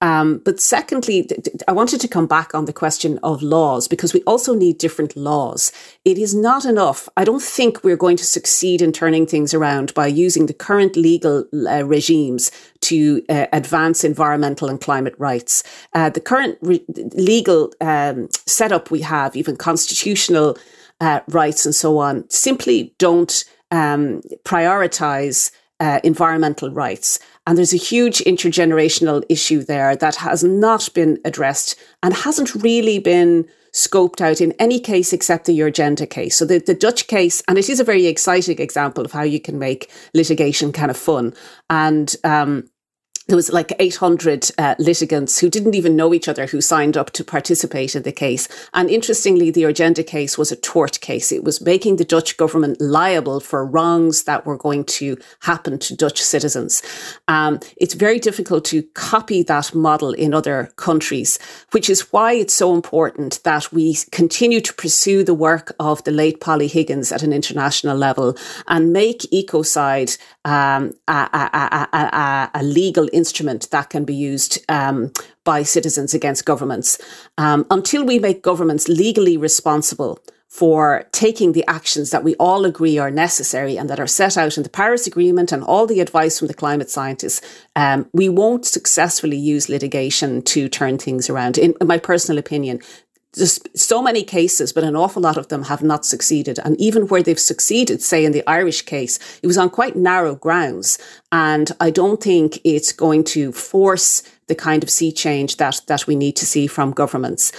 Speaker 4: Um, but secondly, th- th- I wanted to come back on the question of laws, because we also need different laws. It is not enough. I don't think we're going to succeed in turning things around by using the current legal uh, regimes to uh, advance environmental and climate rights. Uh, the current re- legal um, setup we have, even constitutional uh, rights and so on, simply don't um, prioritize uh, environmental rights. And there's a huge intergenerational issue there that has not been addressed and hasn't really been scoped out in any case except the Urgenda case. So the, the Dutch case, and it is a very exciting example of how you can make litigation kind of fun. And um, there was like eight hundred uh, litigants who didn't even know each other who signed up to participate in the case. And interestingly, the Urgenda case was a tort case. It was making the Dutch government liable for wrongs that were going to happen to Dutch citizens. Um, it's very difficult to copy that model in other countries, which is why it's so important that we continue to pursue the work of the late Polly Higgins at an international level and make ecocide um, a, a, a, a, a legal instrument that can be used um, by citizens against governments. Um, until we make governments legally responsible for taking the actions that we all agree are necessary and that are set out in the Paris Agreement and all the advice from the climate scientists, um, we won't successfully use litigation to turn things around, in, in my personal opinion. There's so many cases, but an awful lot of them have not succeeded. And even where they've succeeded, say in the Irish case, it was on quite narrow grounds. And I don't think it's going to force the kind of sea change that that we need to see from governments.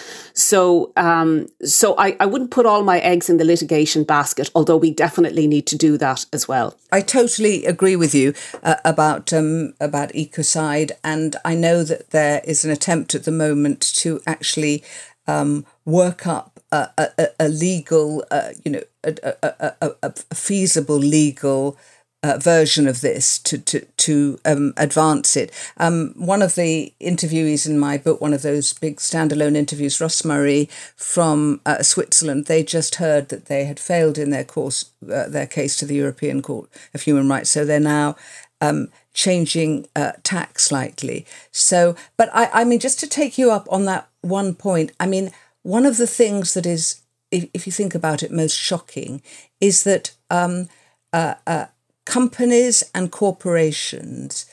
Speaker 4: So um, so I, I wouldn't put all my eggs in the litigation basket, although we definitely need to do that as well.
Speaker 2: I totally agree with you uh, about um, about ecocide. And I know that there is an attempt at the moment to actually Um, work up a, a, a legal, uh, you know, a, a, a, a feasible legal uh, version of this to to to um, advance it. Um, one of the interviewees in my book, one of those big standalone interviews, Ross Murray from uh, Switzerland, they just heard that they had failed in their course, uh, their case to the European Court of Human Rights. So they're now um, changing uh, tack slightly. So, but I, I mean, just to take you up on that one point, I mean, one of the things that is, if, if you think about it, most shocking is that um, uh, uh, companies and corporations,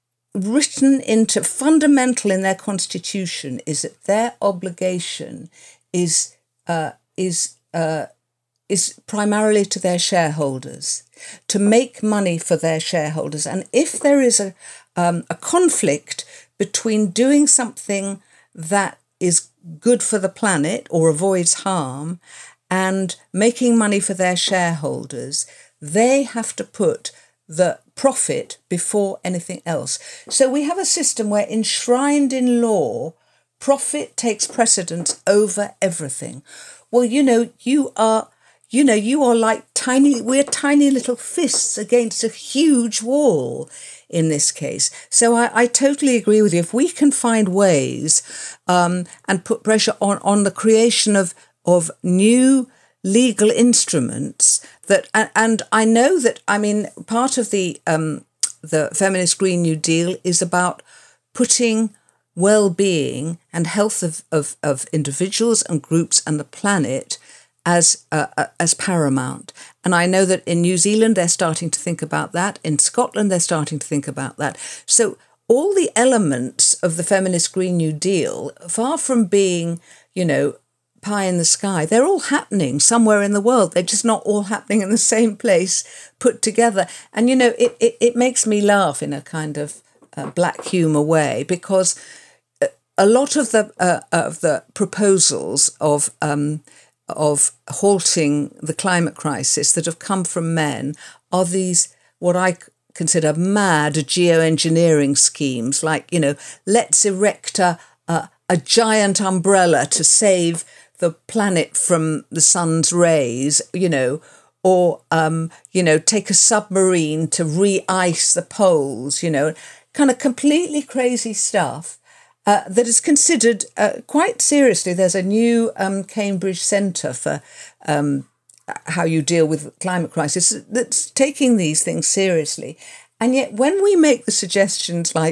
Speaker 2: written into, fundamental in their constitution, is that their obligation is uh, is uh, is primarily to their shareholders, to make money for their shareholders. And if there is a um, a conflict between doing something that is good for the planet or avoids harm and making money for their shareholders, they have to put the profit before anything else. So we have a system where, enshrined in law, profit takes precedence over everything. Well, you know, you are, you know, you are like tiny, we're tiny little fists against a huge wall in this case. So I, I totally agree with you. If we can find ways um, and put pressure on, on the creation of, of new legal instruments that, and, and I know that, I mean, part of the um, the Feminist Green New Deal is about putting well-being and health of, of, of individuals and groups and the planet as uh, uh, as paramount. And I know that in New Zealand, they're starting to think about that. In Scotland, they're starting to think about that. So all the elements of the Feminist Green New Deal, far from being, you know, pie in the sky, they're all happening somewhere in the world. They're just not all happening in the same place put together. And, you know, it, it, it makes me laugh in a kind of uh, black humour way, because a lot of the uh, of the proposals of um, of halting the climate crisis that have come from men are these, what I consider mad geoengineering schemes, like, you know, let's erect a, a, a giant umbrella to save the planet from the sun's rays, you know, or, um, you know, take a submarine to re-ice the poles, you know, kind of completely crazy stuff. Uh, that is considered uh, quite seriously. There's a new um, Cambridge Centre for um, how you deal with climate crisis that's taking these things seriously. And yet when we make the suggestions like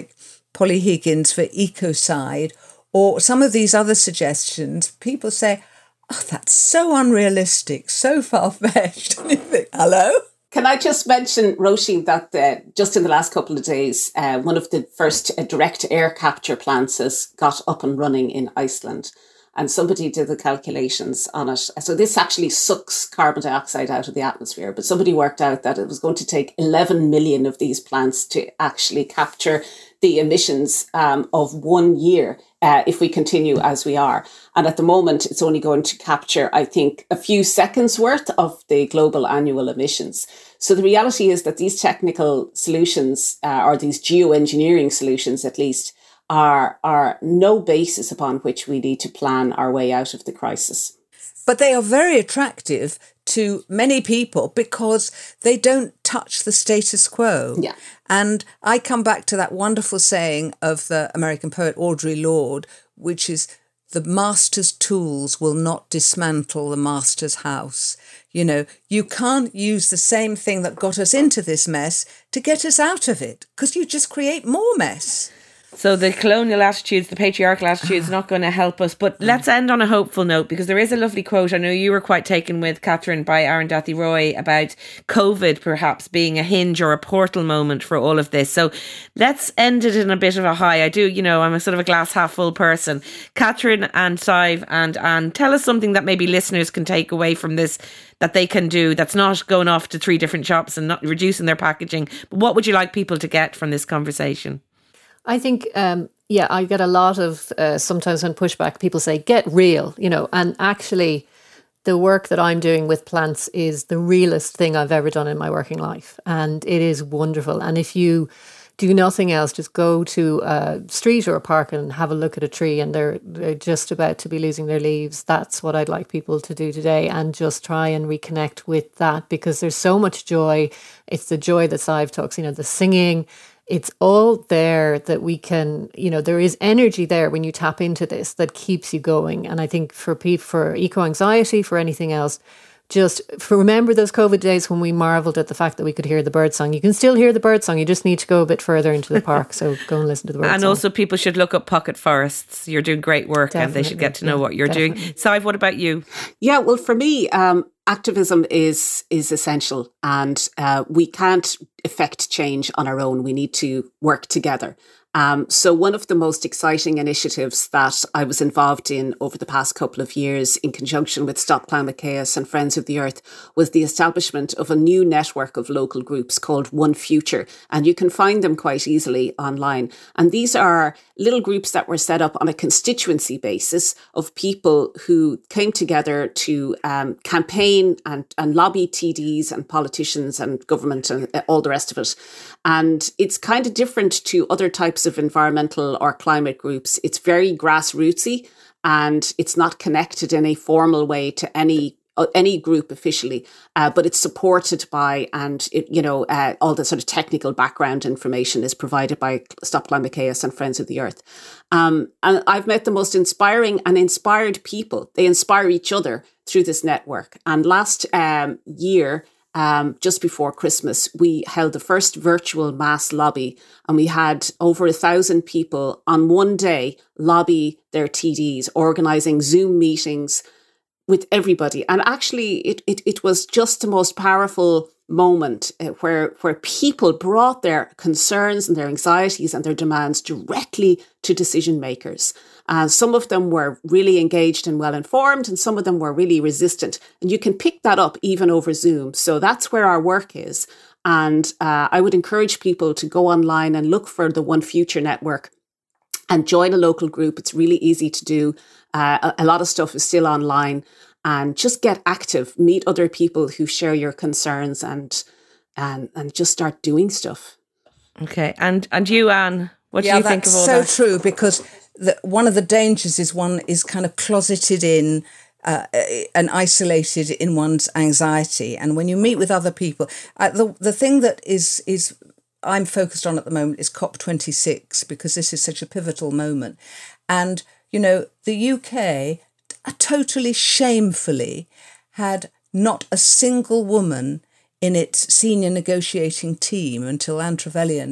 Speaker 2: Polly Higgins for ecocide, or some of these other suggestions, people say, oh, that's so unrealistic, so far-fetched. And you think, hello?
Speaker 4: Can I just mention, Roisin, that uh, just in the last couple of days, uh, one of the first uh, direct air capture plants has got up and running in Iceland. And somebody did the calculations on it. So this actually sucks carbon dioxide out of the atmosphere. But somebody worked out that it was going to take eleven million of these plants to actually capture the emissions um, of one year uh, if we continue as we are. And at the moment, it's only going to capture, I think, a few seconds worth of the global annual emissions. So the reality is that these technical solutions, uh, or these geoengineering solutions at least, are are no basis upon which we need to plan our way out of the crisis.
Speaker 2: But they are very attractive to many people because they don't touch the status quo.
Speaker 4: Yeah.
Speaker 2: And I come back to that wonderful saying of the American poet Audre Lorde, which is, the master's tools will not dismantle the master's house. You know, you can't use the same thing that got us into this mess to get us out of it, because you just create more mess.
Speaker 1: So the colonial attitudes, the patriarchal attitudes, not going to help us. But let's end on a hopeful note, because there is a lovely quote. I know you were quite taken with, Catherine, by Arundhati Roy about COVID perhaps being a hinge or a portal moment for all of this. So let's end it in a bit of a high. I do, you know, I'm a sort of a glass half full person. Catherine and Sive and Anne, tell us something that maybe listeners can take away from this, that they can do, that's not going off to three different shops and not reducing their packaging. But what would you like people to get from this conversation?
Speaker 3: I think, um, yeah, I get a lot of, uh, sometimes when pushback, people say, get real, you know, and actually the work that I'm doing with plants is the realest thing I've ever done in my working life. And it is wonderful. And if you do nothing else, just go to a street or a park and have a look at a tree and they're, they're just about to be losing their leaves. That's what I'd like people to do today, and just try and reconnect with that, because there's so much joy. It's the joy that Sive talks, you know, the singing. It's all there that we can, you know, there is energy there when you tap into this that keeps you going. And I think for people, for eco-anxiety, for anything else, just for remember those COVID days when we marveled at the fact that we could hear the birdsong. You can still hear the birdsong. You just need to go a bit further into the park. So go and listen to the birdsong.
Speaker 1: And also people should look up pocket forests. You're doing great work. Definitely. And they should get to know what you're Definitely. doing. Sive, what about you?
Speaker 4: Yeah, well, for me, um, activism is is essential, and uh, we can't effect change on our own. We need to work together. Um, so one of the most exciting initiatives that I was involved in over the past couple of years in conjunction with Stop Climate Chaos and Friends of the Earth was the establishment of a new network of local groups called One Future. And you can find them quite easily online. And these are little groups that were set up on a constituency basis of people who came together to um, campaign and, and lobby T Ds and politicians and government and all the rest of it. And it's kind of different to other types of environmental or climate groups. It's very grassrootsy, and it's not connected in a formal way to any uh, any group officially, uh, but it's supported by, and it, you know, uh, all the sort of technical background information is provided by Stop Climate Chaos and Friends of the Earth. Um, and I've met the most inspiring and inspired people. They inspire each other through this network. And last um, year, Um, just before Christmas, we held the first virtual mass lobby, and we had over a thousand people on one day lobby their T Ds, organising Zoom meetings with everybody. And actually, it it it was just the most powerful moment uh, where where people brought their concerns and their anxieties and their demands directly to decision makers. Uh, some of them were really engaged and well informed, and some of them were really resistant. And you can pick that up even over Zoom. So that's where our work is. And uh, I would encourage people to go online and look for the One Future network and join a local group. It's really easy to do. Uh, a, a lot of stuff is still online. And just get active, meet other people who share your concerns, and and and just start doing stuff.
Speaker 1: Okay, and and you, Anne, what
Speaker 2: yeah,
Speaker 1: do you think of all
Speaker 2: so
Speaker 1: that?
Speaker 2: That's so true, because the, one of the dangers is one is kind of closeted in uh, and isolated in one's anxiety. And when you meet with other people, uh, the the thing that is is I'm focused on at the moment is COP twenty-six, because this is such a pivotal moment. And you know, the U K totally shamefully had not a single woman in its senior negotiating team until Anne Trevelyan, the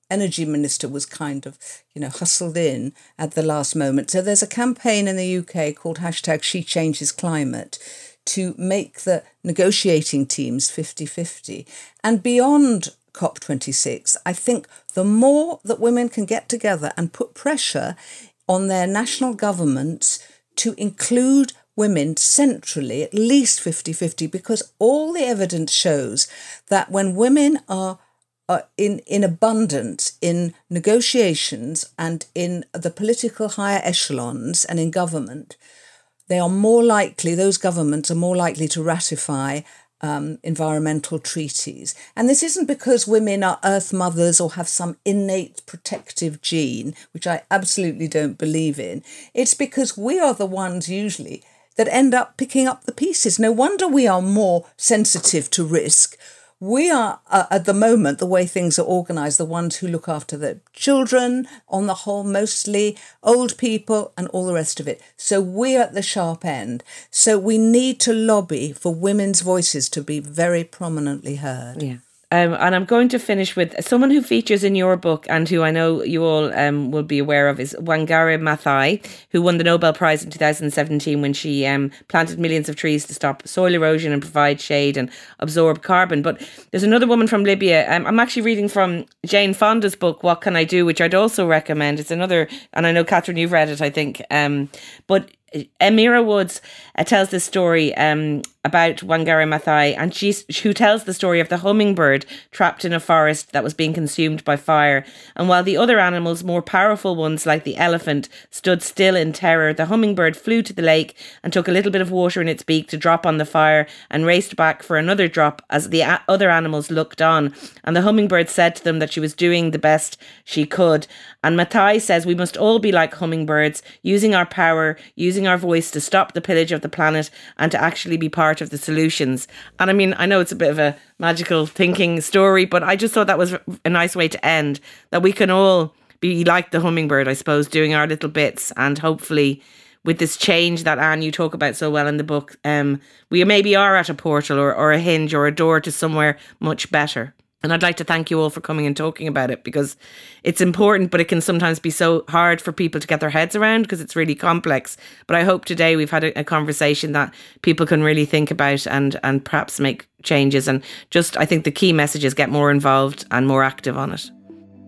Speaker 2: energy minister was kind of, you know, hustled in at the last moment. So there's a campaign in the U K called hashtag She Changes Climate to make the negotiating teams fifty-fifty. And beyond COP twenty-six, I think the more that women can get together and put pressure on their national governments to include women centrally, at least fifty-fifty, because all the evidence shows that when women are Uh, in, in abundance in negotiations and in the political higher echelons and in government, they are more likely, those governments are more likely to ratify um, environmental treaties. And this isn't because women are earth mothers or have some innate protective gene, which I absolutely don't believe in. It's because we are the ones usually that end up picking up the pieces. No wonder we are more sensitive to risk. We are, uh, at the moment, the way things are organised, the ones who look after the children, on the whole, mostly old people and all the rest of it. So we're at the sharp end. So we need to lobby for women's voices to be very prominently heard.
Speaker 1: Yeah. Um, and I'm going to finish with someone who features in your book and who I know you all um, will be aware of is Wangari Maathai, who won the Nobel Prize in two thousand seventeen when she um, planted millions of trees to stop soil erosion and provide shade and absorb carbon. But there's another woman from Libya. Um, I'm actually reading from Jane Fonda's book, What Can I Do?, which I'd also recommend. It's another, and I know, Catherine, you've read it, I think. Um, but Amira Woods uh, tells this story um, about Wangari Maathai, and she's, who tells the story of the hummingbird trapped in a forest that was being consumed by fire. And while the other animals, more powerful ones like the elephant, stood still in terror, the hummingbird flew to the lake and took a little bit of water in its beak to drop on the fire and raced back for another drop as the a- other animals looked on. And the hummingbird said to them that she was doing the best she could. And Maathai says we must all be like hummingbirds, using our power, using our voice to stop the pillage of the planet and to actually be part of the solutions. And I mean, I know it's a bit of a magical thinking story, but I just thought that was a nice way to end, that we can all be like the hummingbird, I suppose, doing our little bits, and hopefully with this change that, Anne, you talk about so well in the book, um, we maybe are at a portal or, or a hinge or a door to somewhere much better. And I'd like to thank you all for coming and talking about it, because it's important, but it can sometimes be so hard for people to get their heads around because it's really complex. But I hope today we've had a, a conversation that people can really think about and, and perhaps make changes. And just, I think the key message is get more involved and more active on it.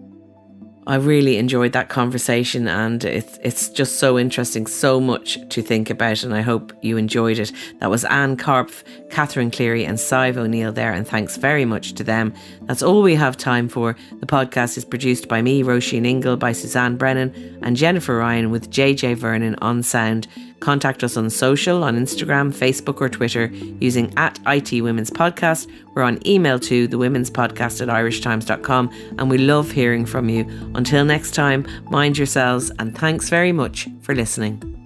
Speaker 1: I really enjoyed that conversation, and it's it's just so interesting, so much to think about, and I hope you enjoyed it. That was Anne Karpf, Catherine Cleary and Sive O'Neill there, and thanks very much to them. That's all we have time for. The podcast is produced by me, Roisin Ingle, by Suzanne Brennan and Jennifer Ryan, with J J Vernon on sound. Contact us on social, on Instagram, Facebook or Twitter using at I T Women's Podcast. We're on email too, the women's podcast at irish times dot com, and we love hearing from you. Until next time, mind yourselves, and thanks very much for listening.